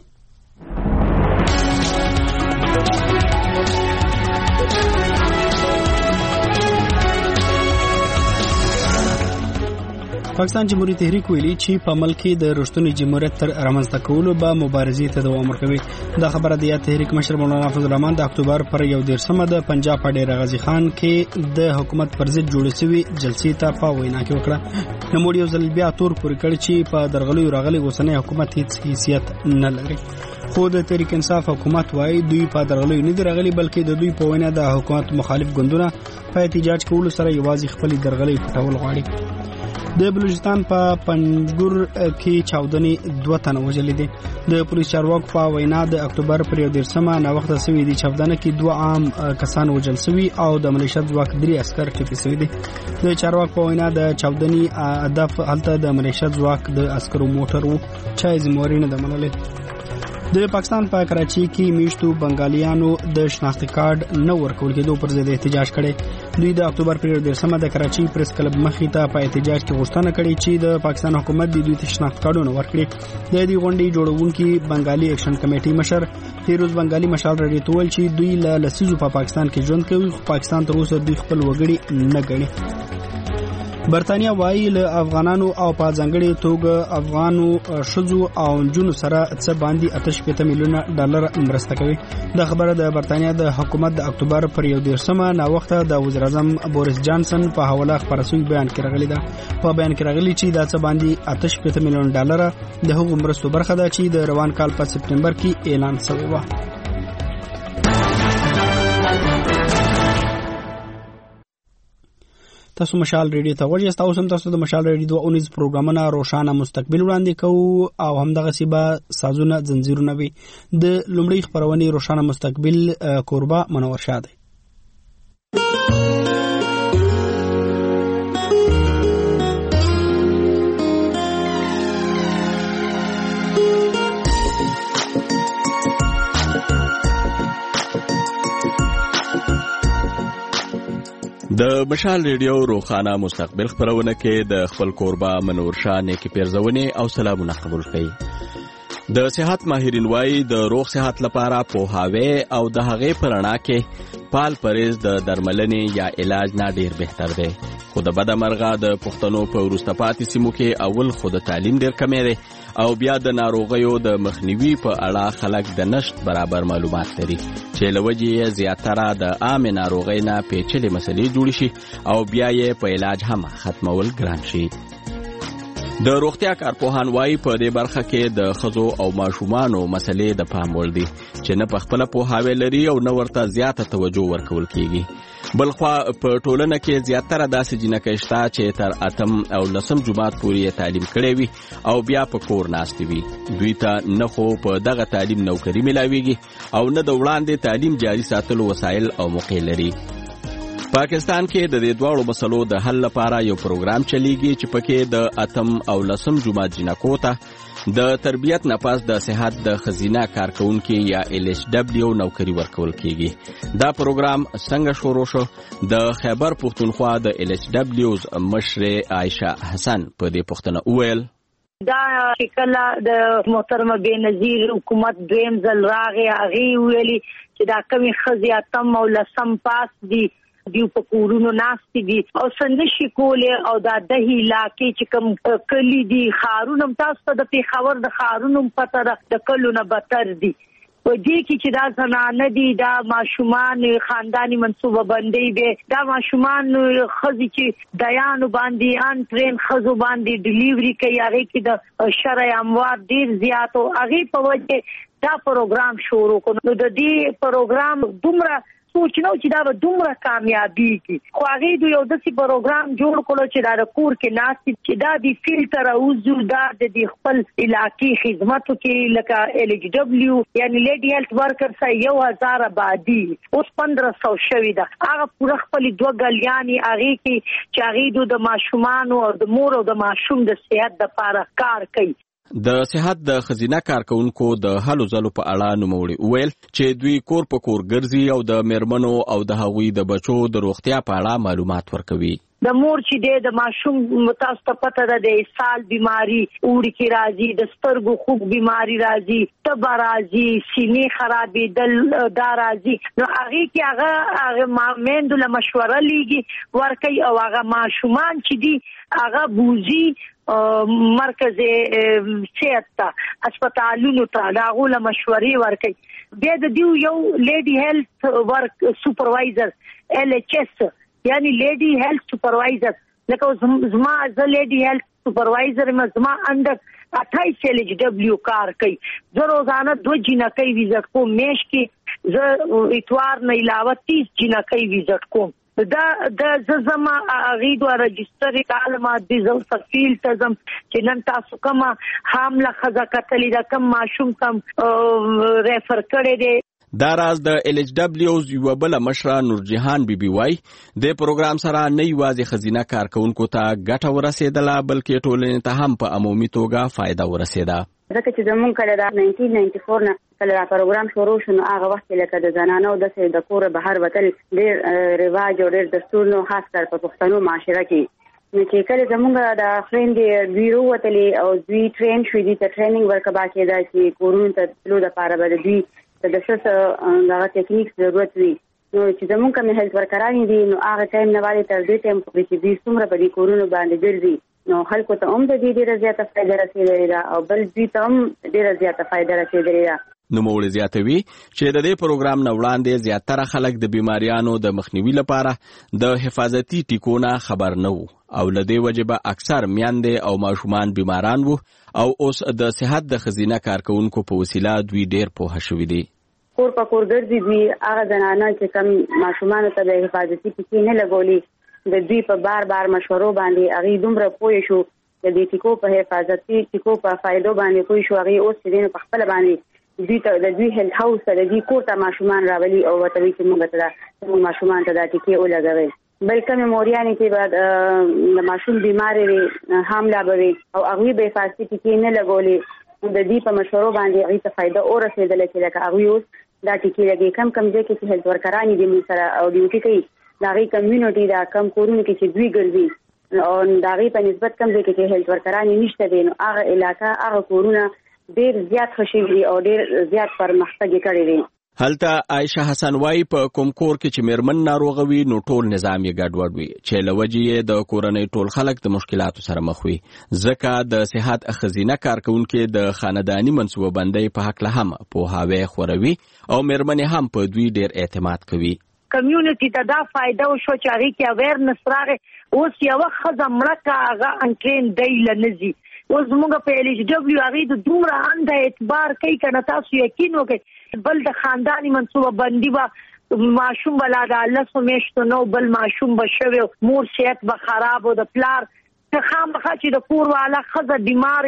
پاکستان جمهوریت تحریک ویلي چې په ملک کې د رښتونی جمهوریت تر رامنځته کولو به مبارزې ته دوام ورکوي. دا خبره د یاد تحریک مشر مولانا فضل الرحمن د اکتوبر پر یو دیرشمه د پنجاب په ډیر غازی خان کې د حکومت پر ضد جوړ شوی جلسې ته په وینا کې وکړه. نو موږ یو ځل بیا تور پورې کړ چې په درغلیو راغلي اوسنۍ حکومت هیڅ حیثیت نه لري. خو د تحریک انصاف حکومت وايي دوی په درغلیو نه دی راغلي بلکې د دوی په وینا د حکومت مخالف ګوندونه په احتجاج کولو سره یوازې خپل درغلي پټول غواړي. د بلوچستان په پنجګور کې چاودنې دوه تنه وژل دي. د پولیس چارواکو په وینا د اکتوبر پر یو دیرشمه نا وخت سوي دي چاودنه کې دوه عام کسان وژل شوي او د ملیشیا ځواک درې عسكر ټپي شوي دي. د چارواکو په وینا د چاودنې هدف هلته د ملیشیا ځواک د عسکرو موټر وو چې ذمہواری نه منلې. د پاکستان په کراچي کې میشتو بنگالیانو د شناختی کارت نه ورکول کېدو پر ضد احتجاج کړي. دوی د اکتوبر پر دیرشمه د کراچي پریس کلب مخې ته په احتجاج کې غوښتنه کړې چې د پاکستان حکومت د دوی ته شناختی کارتونه ورکړي. د دې غونډې جوړونکي بنگالي اکشن کمیټې مشر فیروز بنگالي مشال راډیو ته ویل چې دوی له لسیزو په پاکستان کې ژوند کوي خو پاکستان تر اوسه دوی خپل وګړي نه ګڼي. برتانیا وايي له افغانانو او په ځانګړي توګه افغانو شذو او جنو سره څه باندې آتش پته میلیونه ډالر مرسته کوي. دا خبره د برتانیا د حکومت د اکتوبر پر یو دیرشمه نا وخت د وزیر اعظم بوریس جانسن په حواله خبرسوي بیان کې راغلی ده. په بیان کې راغلی چې دا څه باندې آتش پته میلیون ډالر د هغو مرستو برخه ده چې د روان کال په سپټمبر کې اعلان شوی و. تاسو مشال ریډیو ته ورجاست. تاسو هم تاسو د مشال ریډیو دوه اونیز پروګرامونه روښانه مستقبل وړاندې کوو او همدغه سیبه سازونه زنجیرونه وي. د لومړی خبرونه روښانه مستقبل کوربه منور شاده. د مشال ریډیو روخانه مستقبل خبرونه کې د خپل کوربه منور شاه نیکی پیرزونی او سلامونه قبول کړئ. د صحت ماهرین وايي د روغ صحت لپاره پوهاوی او د هغې پرانا کې پال پریز د درملنې یا علاج نه ډیر بهتر دی. خو د بده مرغه د پښتنو په وروسته پاتې سیمو کې اول خو د تعلیم ډیر کمی دی او بیا د ناروغیو د مخنیوي په اړه خلک د نشت برابر معلومات لري چې لوجې زیاتره د عام ناروغۍ نه پیچلې مسلې جوړ شي او بیا یې په علاج هم ختمول ګران شي. د روغتیا کارپوهان وايي په دې برخه کې د ښځو او ماشومانو مسلې د پام وړ دي چې نه په خپله پوهاوی لري او نه ورته زیاته توجه ورکول کیږي. بلخوا په ټولنه کې زیاتره داسې جنکۍ شته چې تر اتم او لسم جماعت پورې تعلیم کړی وي او بیا په کور ناستې وي. دوی ته نه خو په دغه تعلیم نوکري ملاویږي او نه د وړاندې تعلیم جاري ساتلو وسایل او موقع لري. پاکستان کې د دې دواړو مسلو د حل لپاره یو پروګرام چلیږي چې پکې د اتم او لسم جماعت جنکو ته د تربیت نه پاس د صحت د خزینه کارکونکو یا ال ایچ دبلیو نوکری ورکول کیږي. دا پروګرام څنګه شروع شو؟ د خیبر پښتونخوا د ال ایچ دبلیو مشر عائشه حسن په دې پوښتنه وویل دا شکل د محترم بېنظیر حکومت دویم ځل راغی، هغه ویلي چې دا کمی خزیاتم او لسم پاس دي دیو په کورونو ناستي دي او سندشي کولې او دا د علاقې چې کوم کلی دي خارونم تاسو ته د پیښور د خارونم پته د کلونه بتر دي په دې کې چې دا زنانه دي دا ماشومان خاندانی منصوبه بندي به دا ماشومان خزي چې دیانو باندې ان ټرین خزو باندې ډیلیوري کوي هغه کې د شرع اموات ډیر زیات او هغه په وجه دا پروګرام شروع کړو. نو د دې پروګرام دومره سوچ نو چې دا به دومره کامیابی کی خو هغه دوی یو داسې پروګرام جوړ کړو چې دا د کور کې ناست چې دا د فلټر او زودار د خپل علاقې خدماتو کې لکه ال ایچ دبلیو یعنی لیډي هیلث ورکرز یو هزار آبادی اوس پندرہ سو شوی دا هغه پوره خپل دوه غلیانی هغه کې چې هغه د ماشومان او د مور او د ماشوم د صحت لپاره کار کوي. د صحت د خزینه کارکونکو د هلو ځلو په اړه نوموړي وویل چې دوی کور په کور ګرځي او د میرمنو او د هغوی د بچو د روغتیا په اړه معلومات ورکوي. د مور چې دی د ماشوم تاسو ته پته ده د اسهال بیماری اوړي کې راځي، د سترګو خوب بیماری راځي، تب راځي، سینې خرابېدل دا راځي. نو هغه کې هغه هغه مېندو له مشوره لیږي ورکوي او هغه ماشومان چې دي هغه بوزي مرکز صحت ته هسپتالونو ته دا غوله مشورې ورکوي. بیا د دیو یو لیډي هیلث ورک سپروایزر ال ایچ ایس یعنی لیډي هیلث سپروایزر لکه زما از لیډي هیلث سپروایزر ما زما اندر اٹھائیس ال ایچ دبلیو کار کوي. زه روزانه دو جنکۍ ویزټ کوم، میش کې زه اتوار نه علاوه تیس جنکۍ ویزټ کوم. دا د زما غیدو رجستر کالما د زو تفصیل تزم چې نن تاسو کومه حامله خزه کتلې دا کم ماشوم کم ریفر کړي دي. دا راز د ال ایچ دبلیو یو بل مشره نور جهان بي بي وای د پروګرام سره نه یوازې خزینه کارکونکو ته ګټه ورسېدله بلکې ټولنې ته هم په عمومي توګه فائدہ ورسېده. ځکه چې زمونږ کله دا ناینټین ناینټي فور نه کله دا پروګرام شروع شو نو هغه وخت لکه د زنانو د سې د کور بهر وتل ډېر رواج او ډېر دستور نو خاص کر په پښتنو معاشره کې نو چې کله زمونږ د فرند بیرو وتلې او دوی ټرین شوې دي ته ټریننګ ورکبا کېدا چې کورونو ته تلو د پاره به دوی د دسس هغه ټیکنیک ضرورت وي. نو چې زمونږ کوم هیلث ورکران دي نو هغه ټایم نه والي تر دې ټایم پورې چې دوی څومره په دې کورونو باندې ګرځي نو خلکو ته هم د دې ډیره زیاته فائدہ رسیدلې ده او بل دوی ته هم ډیره زیاته فائدہ رسیدلې ده. نوموړي زیاتوي چې د دې پروګرام نه وړاندې زیاتره خلک د بیماریانو د مخنیوي لپاره د حفاظتي ټیکونو خبر نه وو او لدې وجبه اکثر میندې او ماشومان بیماران وو او اوس د صحت د خزینه کارکونکو په وسیله دوی ډیر پوه شوي دي. کور په کور ګرځي دوی هغه زنانه چې کم ماشومان ته د حفاظتي ټیکې نه لګولي د دوی په بار بار مشورو باندې هغه دومره پوه شو د دې ټیکو په حفاظتي ټیکو په فائدو باندې پوه شو هغه اوس دې په خپل باندې دوی ته د دوی هیلث هاوس ته د دوی کور ته ماشومان راولي او وته وی چې موږ ته د ماشومان ته د ټیکې ولګوي. بلکې موريانې چې بعد د ماشوم بیماری وي حامله وي او هغه به حفاظتي ټیکې نه لګولي د دې په مشورو باندې هغه ته فائدہ اور رسیدل چې لکه هغه اوس دا ټیکې لګي کم کم ځای کې چې هیلث ورکران دي موږ سره او ډیوټي کوي دا غي کمیونټي دا کم کورونه کې چې دوی ګرځي او دا غي په نسبت کم ځای کې چې هیلث ورکران نشته دي نو هغه علاقہ هغه کورونه ډیر زیات خوشي دي او ډیر زیات پرمختګ کړی دي. هلته عائشه حسن وای په کوم کور کې چې میرمن ناروغه وي نو ټول نظام یې ګډوډ وي چې لوجې د کورنۍ ټول خلک د مشکلاتو سره مخ وي. ځکه د صحت خزینه کارکونکو د خاندانی منصوبه بندۍ په حق له هم پوهاوی خوروي او میرمن هم په دوی ډیر اعتماد کوي. کمیونټي ته دا فائدہ شو چې هغه کې اویرنس راغی اوس یو خزه مړه هغه انټرین دی لنزي اوس موږ په ال ایچ دبلیو هغه د دومره اند اعتبار کوي کنه تاسو یقین وکړئ بل د خاندانی منصوبه بندي با ماشوم بلا د الله سمیشت نو بل ماشوم بشوي مور صحت به خراب او د پلار ته خامخا چې د کور والا خزه بیماری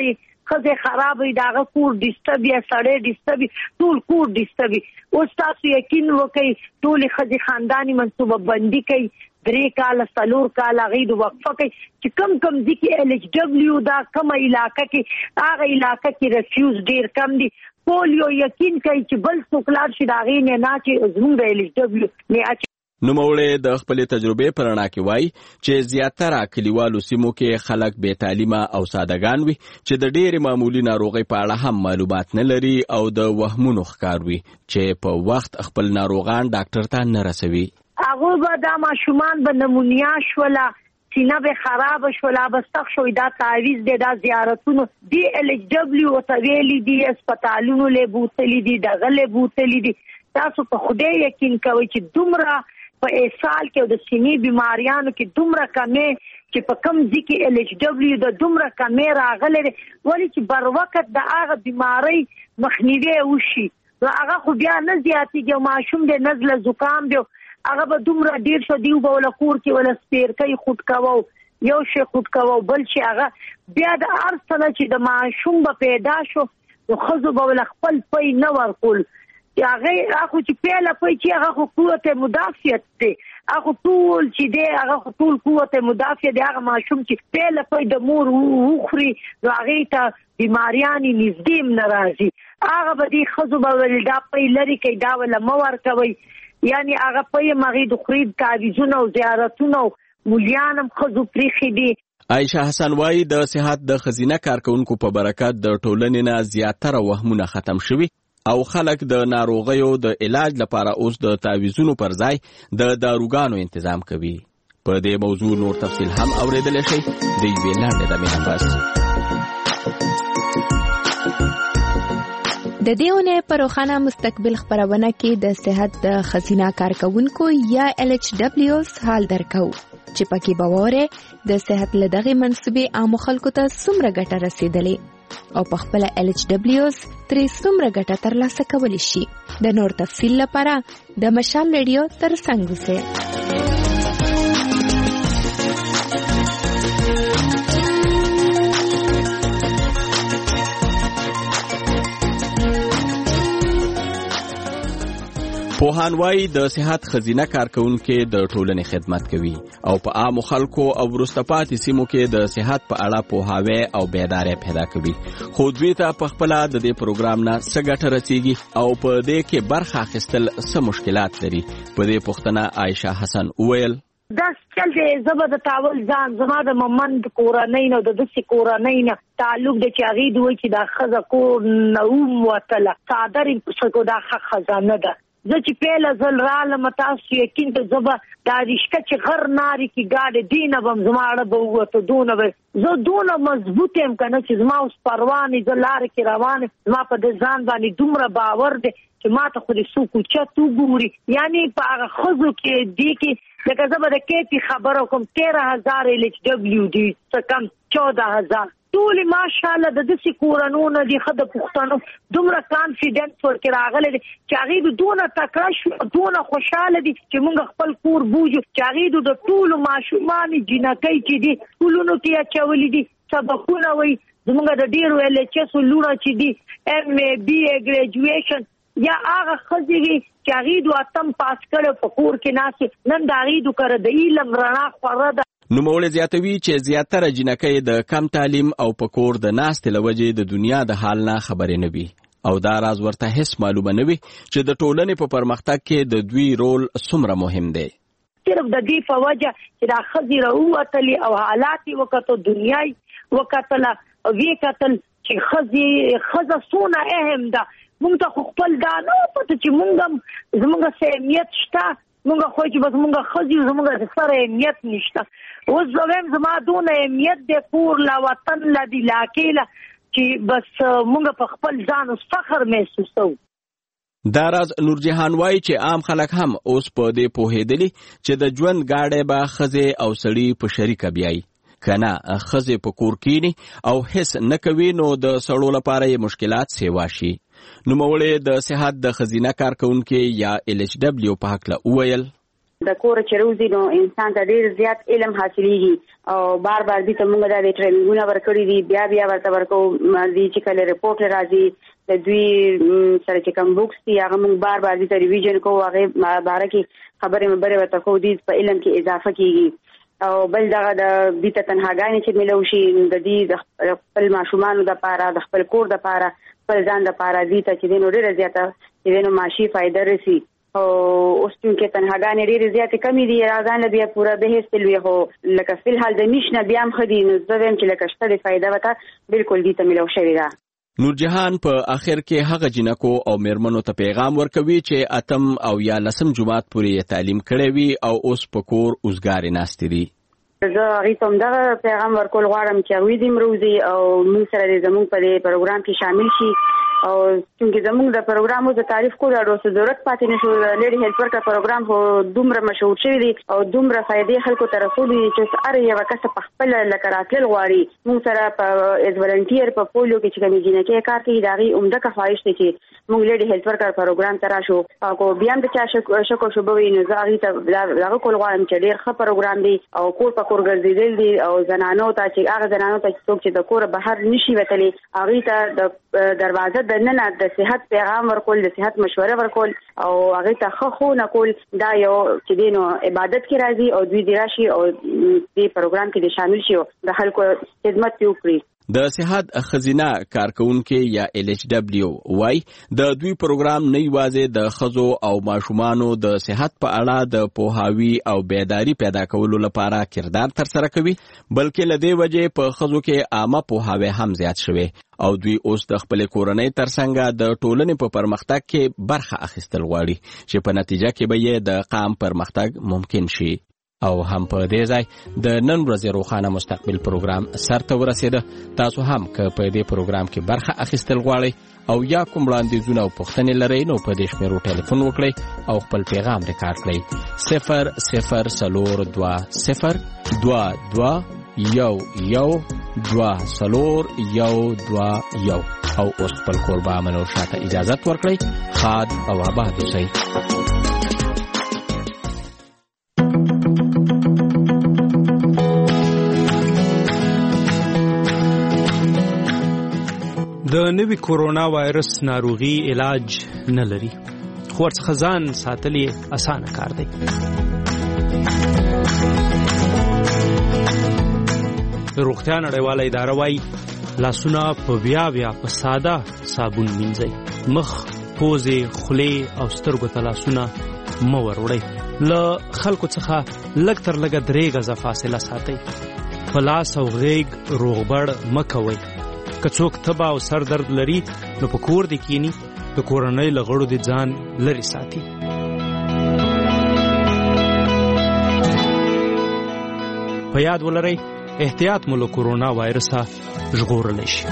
خزه خراب وي داغه کور ډیسټرب یا سړی ډیسټرب ټول کور ډیسټرب او تاسو یقین وکړئ ټول خزه خاندانی منصوبه بندي کوي درې کال سلور کال غید وقفه کوي چې کم کم ځکه ال ایچ دبليو دا کومه علاقې کې هغه علاقې کې ریفیوز ډیر کم دي پولیو یقین کوي چې بل څوک لار شي داغې نه نه چې زموږ ال ایچ دبليو نه نوموړی د خپلې تجربې په رڼا کې وایي چې زیاتره کلیوالو سیمو کې خلک بې تعلیمه او سادهګان وي چې د ډېرې معمولي ناروغۍ په اړه هم معلومات نه لري او د وهمونو ښکار وي چې په وخت خپل ناروغان ډاکټر ته نه رسوي. هغه به دا ماشومان به نمونیا شوله سینه به خراب شوله به سخت شوی دا تعویض دی دا زیارتونو دی ال ایچ دبليو ورته ویلي دي هسپتالونو له بوتلي دي دغه له بوتلي دي. تاسو په خدای یقین کوئ چې دومره په اسال کې د سینې بیماریانو کې دومره کمې چې په کم ځکه ال ایچ دبليو د دومره کمې راغلي ولی چې بر وخت د هغه بیماری مخنیوي وشي نو هغه خو بیا نه زیاتېږي ماشوم د نزله زکام دی هغه به دومره ډیر شو دی په ولکور کې ولا سپیر کوي خود کاوه یو شي خود کاوه بل شي هغه بیا د ارسنه چې د ماشوم به پیدا شو نو خزو به ول خپل پي نه ورکول هغه هغه چې پیله پي چې هغه قوت مدافعت دی هغه ټول چې دی هغه ټول قوت مدافعت دی هغه ماشوم چې پیله پي د مور وخوري نو هغه ته بیماریانی نږدې ناراضي هغه به دي خزو به ولدا پي لري کې دا ولا مور کوي یعنی هغه پي مغید خرید تعویذونه او زیارتونه مولیانم خزو پریخي دي. عائشہ حسن وایي د صحت د خزینه کارکونکو په برکت د ټولنې نه زیاتره وهمونه ختم شوي او خلک د ناروغیو د علاج لپاره اوس د تعویذونو پر ځای د داروګانو تنظیم کوي. په دې موضوع نور تفصیل هم اوریدل شي د یوې لاندې د مینه پاس. د دیونه پروخانه مستقبل خبرونه کې د صحت د خزینه کارکونکو یا ال ایچ دبليو حال درکو چې پکې باوره د صحت لدغه منسوبې عام خلکو ته څومره ګټه رسیدلې او په خپل ال ایچ دبليو ترې څومره ګټه ترلاسه کولی شي. د نور تفصیل لپاره د مشال ریډیو تر څنګ اوسئ. پوهان وایي د صحت خزینه کارکونکو د ټولنې خدمت کوي او په عام خلکو او وروسته پاتې سیمو کې د صحت په اړه پوهاوی او بیداري پیدا کوي. خو دوی ته په خپل د دې پروګرام نه څه ګټه رسیږي او په دې کې برخه اخیستل څه مشکلات لري. په دې پوښتنه عائشہ حسن وویل دا چل دی زبر د تاول ځان زما د ممند کورنۍ نو د دسي کورنۍ نه تعلق د چاغي دوی چې دا خزه کور نوم وتله صادر په دا خزانه ده زه چې پیله زل رالم تاسو یقین ته زبا دا رشته چې غر ناری کی گاډه دینه بم زماړه به وته دونه به زه دونه مضبوط ام کنه چې زما اوس پروانې زلار کی روان زما په ځان باندې دومره باور دی چې ما ته خو دې سوق چتو ګوري یعنی په هغه خزو کې دی کې لکه زبا د کېپی خبرو کوم تیرہ ہزار ال ایچ دبليو دی څه کم چودہ هزار ټول ماشاءالله د دې کورونو د خد پښتنو دومره کانفیډنس ورکړه راغله چې هغه دونه تکړه شو دونه خوشاله دي چې موږ خپل کور بوجو چې هغه د ټول ماشومان جنکۍ چې دي ټولونو کې اچولې دي سبقونه وي زموږ د ډیرو ال ایچ اس لونه چې دي ام ای بی ای ګریجویشن یا هغه خزيږي چې هغه د اتم پاس کړو په کور کې ناس نن دا هغه د کړه د علم رڼا خوره ده. نوموړی زیاتوي چې زیاتره جنکۍ د کم تعلیم او په کور د ناستې له وجې د دنیا د حال نه خبرې نه وي او دا راز ورته هیڅ معلومه نه وي چې د ټولنې په پرمختګ کې د دوی رول څومره مهم دی. صرف د دې په وجه چې دا خزي راوتلی او حالات وکړو دنیاي وکړه او وی کتل چې خزي خزه سونه اهم ده موږ ته خپل دا نه پته چې موږ زموږ سهمیت شته موږ خو چې بس موږ خزي زموږ سره اهمیت نشته اوس زویم زما دونه اهمیت د کور لا وطن لا دی لاکیلا چې بس موږ په خپل ځان فخر محسوسو. دا راز نور جهان وایي چې عام خلک هم اوس په دې پوهېدلي چې د ژوند گاډه به خزه او سړی په شریکه بیاي کنه خزه په کور کېنی او هیڅ نه کوي نو د سړو لپاره یې مشکلات سیوا شي. نو موړې د صحت د خزینه کارکونکو یا ال ایچ دبليو په حق لا وویل د کور چروزي نو انسان ته ډیر زیات علم حاصلېږي او بار بار دې ته موږ د ټریننګونه ورکړي دي بیا بیا ورته ورکو دي چې کله ریپورت راځي د دوی سره چې کوم بوکس دي هغه موږ بار بار دې ته ریویژن کوو هغه باره کې خبرې مبرې ورته کوو دي په علم کې اضافه کیږي او بل دغه د دې ته تنهاګانې چې ملو شي د دې د خپل ماشومانو د پاره د خپل کور د پاره خپل ځان د پاره دې ته چې دینو ډېر زیاته چې دینو معاشي فائدہ رسي او اوس چې تنهاګانې ډېر زیاتې کمی دي راغان بیا پورا به هستلوي هو لکه فل حال د نشنه بیا هم خدي نو زویم چې لکه شته د فائدہ وته بالکل دې ته ملو شوی دا نور جهان په اخر کې هغه جنکو او میرمنو ته پیغام ورکوي چې اتم او یا لسم جماعت پورې تعلیم کړی وي او اوس په کور اوسګاري ناستې دي. زه هغې ته همدغه پیغام ورکول غواړم چې هغوی دې مروزي او موږ سره دې زموږ په دې پروګرام کې شامل شي او چونکې زموږ د پروګرامو د تعریف کولو اړوسه ضرورت پاتې نه شو لیډي هیلپ ورکر پروګرام خو دومره مشهور شوی دی او دومره فایدې خلکو ته رسولي دي چې هر یوه کس په خپله لکه راتلل غواړي موږ سره په ایز ولنټیر په پولیو کې چې کومې جینکۍ کار کوي د هغې عمده خواهش دی چې موږ لیډي هیلپ ورکر پروګرام ته راشو او بیا هم د چا شک او شبه وي نو زه هغې ته دغه کول غواړم چې ډېر ښه پروګرام دی او کور په کور ګرځېدل دي او زنانو ته چې هغه زنانو ته چې څوک چې د کوره بهر نشي وتلی هغې ته د دروازه د ننه د صحت پیغام ورکول د صحت مشوره ورکول او هغه ته خو خو نه کول دا یو چې دینو عبادت کې راځي او دوی دی راشي او دې پروګرام کې شامل شي د خلکو خدمت وکړي. د صحت خزینه کارکونکو یا ایل ایچ دبلیو وايي د دوی پروګرام نه یوازې د خزو او ماشومانو د صحت په اړه د پوهاوی او بیداری پیدا کولو لپاره کردار تر سره کوي بلکې لدې وجه په خزو کې عامه پوهاوی هم زیات شوی او دوی اوس د خپل کورنۍ ترڅنګ د ټولنې په پرمختګ کې برخه اخیستل غواړي چې په نتیجه کې به یې د قام پرمختګ ممکن شي. او هم په دې ځای د نن ورځې روښانه مستقبل پروګرام سرته ورسېده. تاسو هم که په دې پروګرام کې برخه اخیستل غواړئ او یا کوم وړاندیزونه او پوښتنې لرئ نو په دې شمیرو ټلیفون وکړئ او خپل پیغام ریکارډ کړئ صفر صفر څلور دوه صفر دوه دوه یو یو دوه څلور یو دوه یو او اوس خپل کوربه منور شاته اجازت ورکړئ. ښاد او آباد اوسئ. د نوي کورونا وایرس ناروغي علاج نه لري خو ورڅخه ځان ساتل یې اسانه کار دی. د روغتیا نړیواله اداره وايي لاسونه په بیا بیا په ساده صابون مینځئ. مخ، پوزې، خولې او سترګو ته لاسونه مه ور وړئ. له خلکو څخه لږ تر لږه درې غزه فاصله ساتئ. په لاس او غېږ روغبړ مه کوئ. که څوک تبه او سر درد لري نو په کور دې کینی د کورنۍ له غړو دې ځان لرې ساتي. په یاد ولرئ احتیاط مو له کورونا وایرسه ژغورلی شي.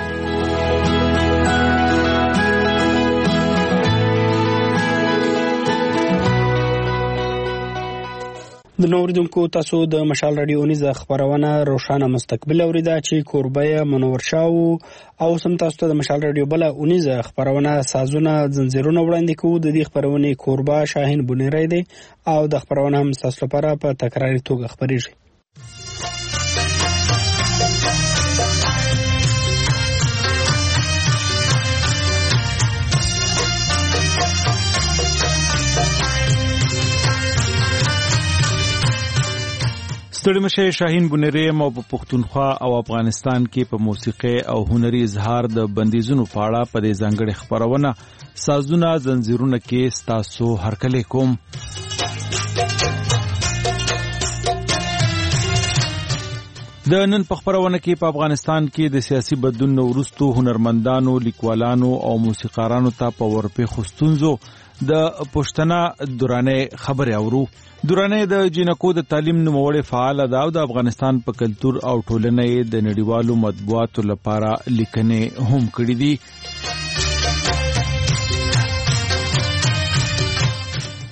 د نوریدونکو تاسو د مشال رادیو نیزه خبرونه روښانه مستقبل اوریدا چې کوربه منور شاو او سم تاسو ته د مشال رادیو بل اونیزه خبرونه سازونه زنجیرونه وړاندې کوو. د دې خبرونه کوربه شاهین بونیری دی او د خبرونه هم تاسو لپاره په تکراري توګه خبرېږي. ستړي مشه شاهین بونیری مو په پښتونخوا او افغانستان کې په موسیقي او هنري اظهار د بندیزونو په اړه په دې ځانګړي خبرونه سازونه زنجیرونه کې تاسو هرکلی کوم. د نن په خبرونه کې په افغانستان کې د سیاسي بدلون وروسته هنرمندانو، لیکوالانو او موسیقارانو ته په ورپېښو ستونزو د پښتنه دورانه خبرې اورو. دورانه د جنکو د تعلیم نوموړی فعال ده او د افغانستان په کلتور او ټولنې د نړیوالو مطبوعاتو لپاره لیکنې هم کړې دي.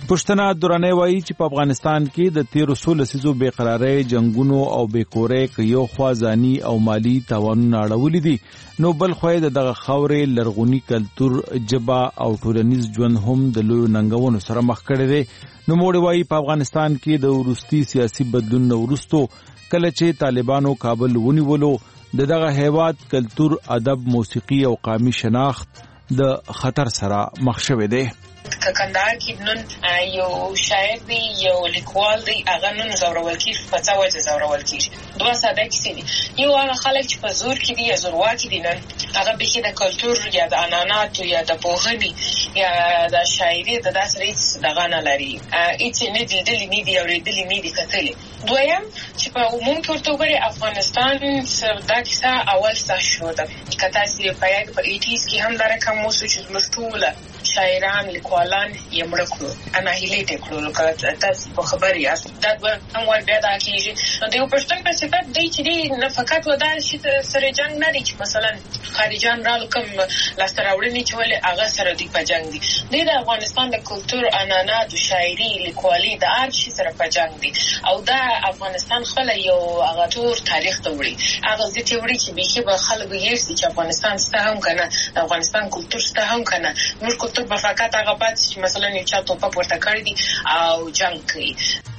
پښتنه درانه وایي چې په افغانستان کې د تیرو څو لسیزو بې قرارۍ جنگونو او بې کورۍ که یو خوا ځاني او مالي تاوانونه اړولي دي نو بل خوا د دغه خاورې لرغوني کلتور ژبه او ټولنیز ژوند هم د لویو ننګونو سره مخ کړی دی. نوموړی وایي په افغانستان کې د وروستي سیاسي بدلون نه وروستو کله چې طالبانو کابل ونیولو د دغه هیواد کلتور، ادب، موسیقي او قومي شناخت د خطر سره مخ شوی دی. کندهار کې نن یو شاعر دی، یو لیکوال دی، هغه نن زورول کیږي. په څه وجه زورول کیږي؟ دوه ساده کیسې دي. یو هغه خلک چې په زور کې دي یا زورواکي دي، نن هغه به د کلتور یا د عنعناتو یا د پوهنې یا د شاعري د داسې هیڅ دغه نه لري، هیڅ نه دي لیدلي، نه دي اورېدلي، نه دي کتلي. دویم چې په عموم کې ورته وګورئ، افغانستان دا کیسه اول ستا شو ده. که تاسې په یاد په ایټیز کې هم دا رقم وسو چې زموږ ټوله شاعران، لیکوالان یې مړه کړو، اناهیلیټ یې کړو. لکه تاسې په خبر یاست، دا دوه هم وایي بیا دا کېږي. نو د یو پښتون په صفت دی چې دی نه فقط و دا شي سره جنګ نه دی چې مثلا خارجان رالو کوم لاسته راوړنې چې ولې هغه سره دوی په جنګ دي. دوی د افغانستان د کلتور، عنعناتو، شاعري، لیکوالي د هر شي سره په جنګ دي. او دا افغانستان خپله یو هغه تور تاریخ ته وړي، هغه ځای ته وړي چې بیخي به خلکو یېرسي چې افغانستان سته هم که نه، د افغانستان کلتور سته هم که نه. زموږ کلتور به فقط هغه پاتې چې مثلا یو چا توپک ورته کړی دي او جنګ کوي.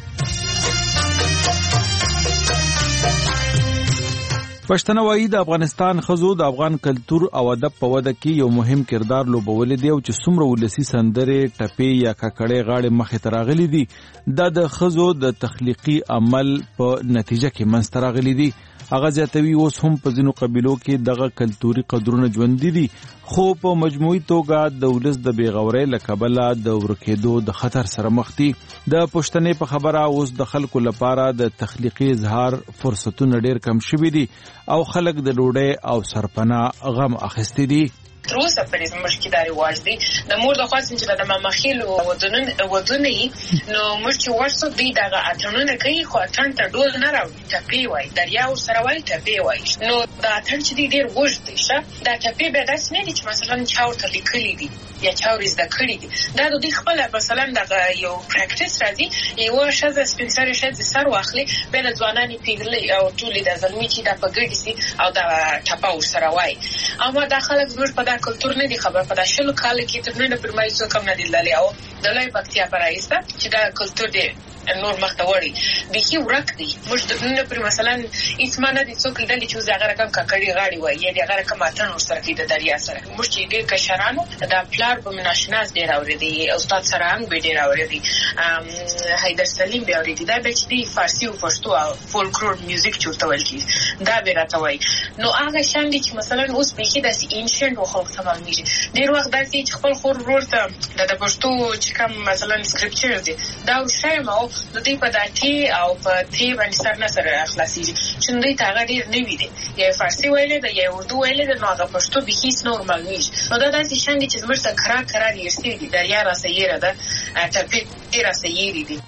پښتنه وایي د افغانستان ښځو د افغان کلتور او ادب په وده کې یو مهم کردار لوبولی دی، او چې څومره ولسي سندرې، ټپې یا ککړې غاړې مخې ته راغلي دي، دا د ښځو د تخلیقي عمل په نتیجه کې منځته راغلي دي. هغه زیاتوي اوس هم په ځینو قبیلو کې دغه کلتوري قدرونه ژوندي دي، خو په مجموعي توګه د ولس د بېغورۍ له کبله د ورکېدو د خطر سره مخ دي. د پښتنې په خبره اوس د خلکو لپاره د تخلیقي اظهار فرصتونه ډېر کم شوي دي او خلک د ډوډۍ او سرپناه غم اخیستی دي. تر اوسه پرې زموږ کې دا رواج دی. د مور د خوا چې د ماماخیلو ودونه وي، نو موږ چې ورسو دوی دغه اتڼونه کوي، خو اتڼ ته ډول نه راوړي، ټپې وایي، دریا ورسره وایي، ټپې وایي. نو دا اتڼ چې دی ډېر اوږد دی. ښه دا ټپې بیا داسې نه دي چې مثلا چا ورته لیکلي دي یا چا ورې زده کړي دي. دا د دوی خپله مثلا دغه یو پریکټس راځي، یوه ښځه سپین سرې ښځې سر واخلي، بیا د ځوانانې پیغلې او ټولې د زلمي چې دا په ګډې سي او دا ټپه ورسره وایي. اما دا خلک زموږ په دا کلتور نه دي خبر. په دا شلو کاله کې تر ننه پر مای څوک هم نه دي تللي، او د لوی پکتیا په رایسته چې دا کلتور دی نور مخته وړي بیخي ورک دي. موږ د نن پر مثلا هیڅ ما نه دي څوک لیدلي چې هغه رقم ککړې غاړې وایي یا هغه رقم اتڼ ورسره کوي د دریا سره. موږ چې ډېر کشرانو دا پلار به مې ناشناس ډېر اورېدي، استاد سرهنګ به ډېر اورېدي، حیدر سلیم به اورېدي. دا به چې دی فارسي او پښتو او فولکلور میوزیک چې ورته ویل کېږي دا به راته وایي. نو هغه شیان دي چې مثلا اوس بیخي داسې اینشنټ وخت تمامېږي. ډېر وخت داسې چې خپل خور ورور ته د پښتو چې کوم مثلا سکرپچر دی دا وښایم او د دې په داتې او په تی باندې سر نه سره خلاصېږي چې دوی ته هغه ډېر نوي دی، یا فارسي ویلې ده یا اردو ویلې ده، نو هغه پښتو بیخي هېڅ نه ورمعلومېږي. نو دا داسې شیان دي چې زموږ ته کرار کرار هېر شوي دي. دریا راسه هېره ده، ټپې راسه هېرې دي.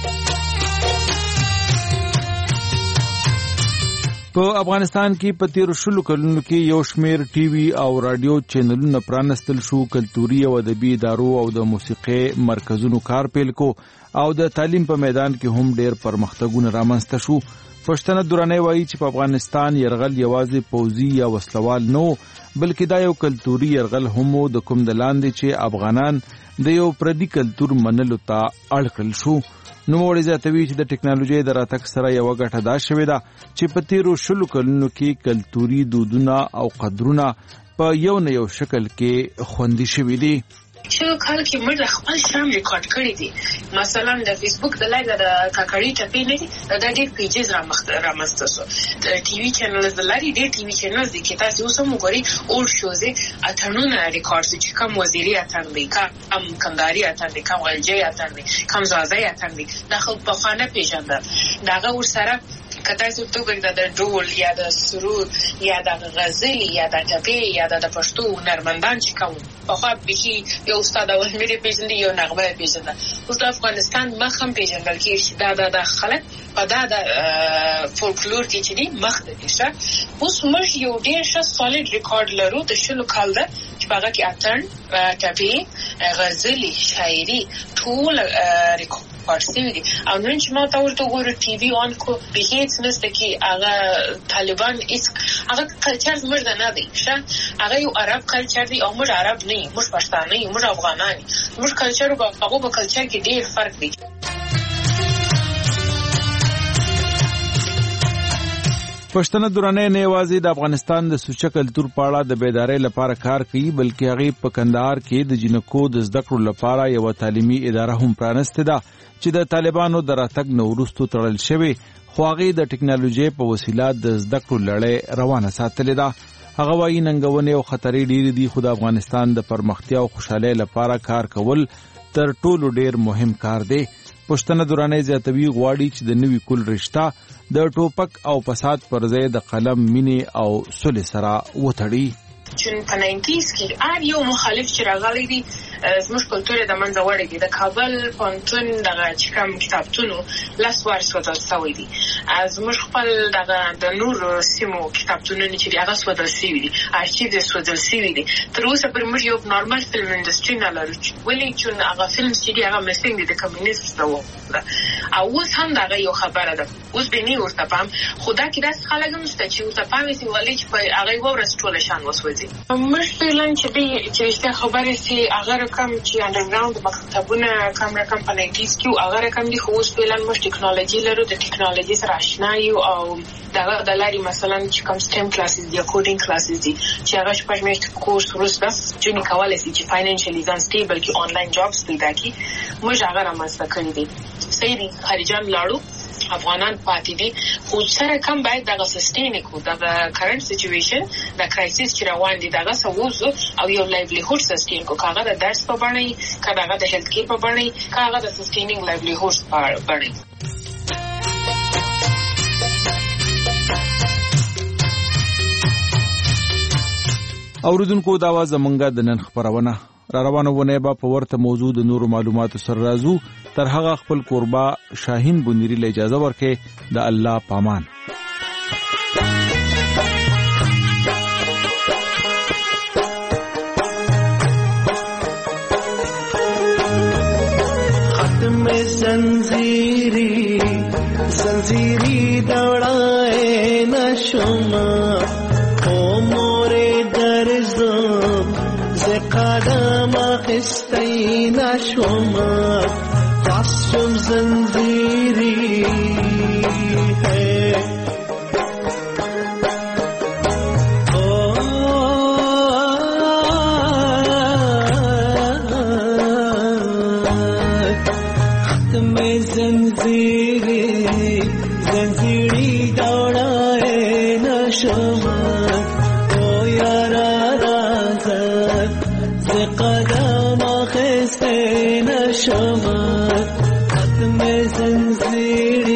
په افغانستان کې په تیرو شلو کلونو کې یو شمېر ټي وي او رادیو چینلونه پرانستل شو، کلتوري او ادبي ادارو او د موسیقۍ مرکزونو کار پیل کو او د تعلیم په میدان کې هم ډېر پرمختګونه رامنځته شو. پښتنه درانه وایي چې په افغانستان یرغل یوازې پوځي یا وسلوال نه، بلکې دا یو کلتوري یرغل هم و، د کوم د لاندې چې افغانان د یو پردي کلتور منلو ته اړ کړل شو. نوموړی زیاتوي چې د ټکنالوژۍ د راتګ سره یوه ګټه دا شوې ده چې په تیرو شلو کلونو کې کلتوري دودونه او قدرونه په یو نه یو شکل کې خوندي شوي دي. شلو کال کې موږ خپل شرم ریکارډ کړی دي. مثلا د فیسبوک د لایګ د ککړې ټپې نه دي، دا ډېر پیجز رامنځته شو. د ټي وي چینلز د لارې ډېر ټي وي چینلز دي کې تاسې اوس هم وګورئ اولډ شوزې اتڼونه ریکارډ شي چې کم وزیري اتڼ دی، کم کندهاري اتڼ دی، کم غلجی اتڼ دی، کم زازی اتڼ دی. دا خلک پخوانه پېژانده، د هغه ورسره کته څه توګه د ډول یا د سرود یا د غزل یا د ټپې یا د پښتو هنرمندان چې کوم په خو به یو استاد او مې پیژندل یو نغمه پیژندل اوس د افغانستان مخ هم پیژندل کیږي دا د خلک په دا د فولکلور کې چې دی مخ د کیسه اوس موږ یو ډېر ښه سالید ریکارډ لرو د شلو کال ده چې هغه کې اتن ټپې غزل شاعري ټول ریکارډ پارسي دي او نن چې ما ته ورته وګورم ټي وي اون کو به هیڅ نشته کې هغه طالبان اس هغه کلچر زموږ نه دی ښه هغه یو عرب کلچر دی او موږ عرب نه یو موږ پښتانه یو موږ افغانان یو موږ کلچر او هغه په کلچر کې ډېر فرق دی. پښتنه درانه نه یوازې د افغانستان د سوچه کلتور په اړه د بیدارۍ لپاره کار کوي بلکې هغه په کندهار کې د جنکو د زده کړو لپاره یو تعلیمي اداره هم پرانسته ده چې د طالبانو د راتګ نه وروسته تړل شوی خو هغه د ټکنالوژي په وسیله د زده کړو لړۍ روانه ساتلې ده. هغه وايي ننګونې او خطرې ډېرې دي خو د افغانستان د پرمختیا او خوشحالۍ لپاره کار کول تر ټولو ډېر مهم کار دی. پښتنه درانه زیاتوي غواړي چې د نوي کول رشتہ د ټوپک او فساد پر ځای د قلم مینې او صلح سره وتړي. چون په ناینټیز کې هر یو مخالف چې راغلی دی زموږ کلتور د منځه وړی دی. د کابل پوهنتون دغه چې کوم کتابتونو لاس وار سوځل شوی دی. زموږ خپل دغه د نور سیمو کتابتونونه چې هغه سوځل شوي دي ارشیف یې سوځل شوي دي. تر اوسه پورې موږ یو نارمل فلم انډسټري نه لرو ولې چې هغه فلم چې دی هغه مسینګ دی د کمیونیست ده او اوس هم دغه یو خبره ده اوس به نه ورته پام خدا کې داس خلک هم شته چې ورته پام وي ولې چې په هغه ورځ ټول شان وسوځي. موږ فعلا چې دی چې خبره سي هغه رقم چې انډرګراوند مکتبونه کم رقم په ناینټیز کې هغه رقم دی خو اوس فعلا موږ ټکنالوژي لرو د ټکنالوژي سره آشنا یو او دغه د لاري مثلا چې کوم سټیم کلاسز دی کوډینګ کلاسز دي چې هغه شپږ میاشتې کورس وروسته چې نه کولای شي چې فاینانشلی ځان سټیبل کې آنلاین جابز پیدا کړي موږ هغه رامنځته کړی دي. سیدی خارجان لاړو افغانان پاتې دي خو سره کم باید دغه سسټین کو دغه کرنٹ سچويشن د کرایسس چې روان دي دغه سوزو او یو لایولیهود سسټین کو کاغه د درس په باندې کاغه د هیلث کیر په باندې کاغه د سسټینینګ لایولیهود په باندې. اوریدونکو دا واز زمونږه د نن خبرونه را روانه ونه به په ورته موضوع د نورو معلوماتو سره راځو تر هغه خپل قربا شاهین بونيري له اجازه ورکې د الله پامان. ختم زنجیری زنجیری دوڑائے نشما او مورے درزم ز قدم خستی نشما قاسم زنجیری ہے ختم زنجیری زنجیری دوڑائے نشما او یارا رازت ز قدم خستی نشما ختم زنجیری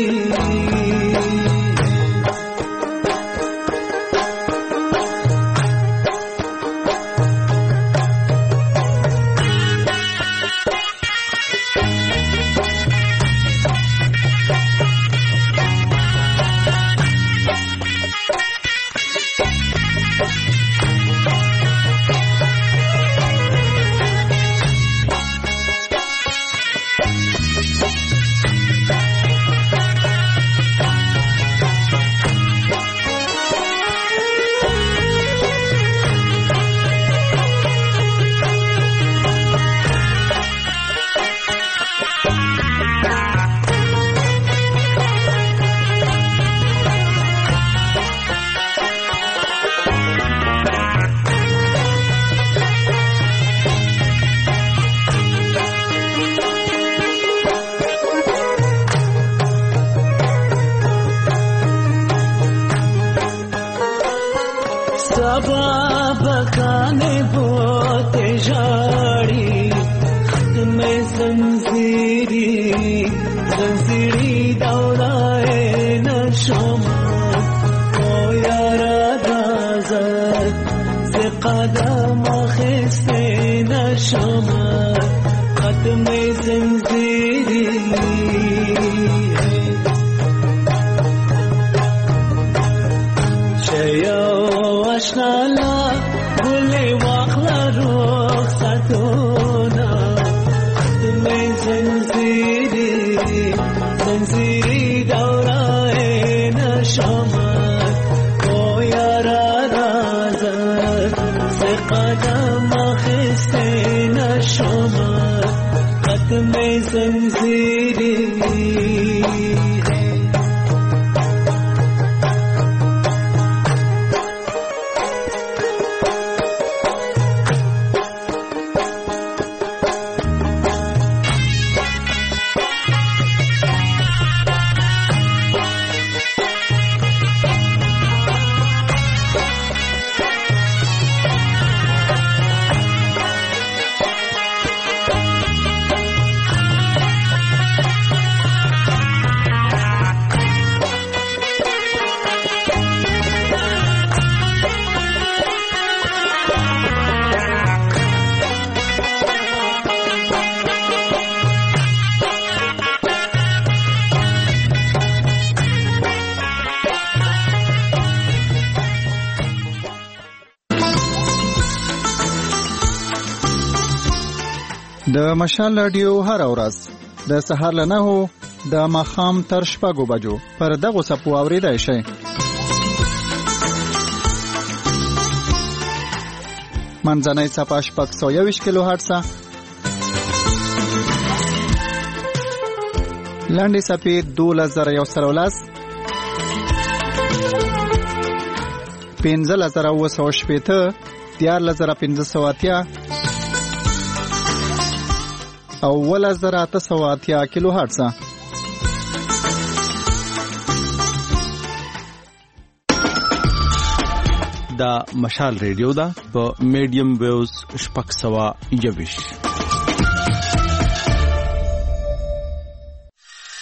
زنجیری زنجیری دوڑائے نشما तेरे د مشال رادیو هر ورځ د سهار له نهو د ماښام تر شپږو بجو پر دغو څپو اورېدای شئ. منځنۍ څپه شپږ سوه یوویشت کیلو هرټزه، لنډې څپې دولس زره یو سوه لس، پنځلس زره اووه سوه شپېته، دیارلس زره پنځه سوه اتیا او اوولس زره اته سوه اتیا کیلو هرټزه. دا مشال ریډیو ده په میډیم ویوز شپږ سوه یوویشت.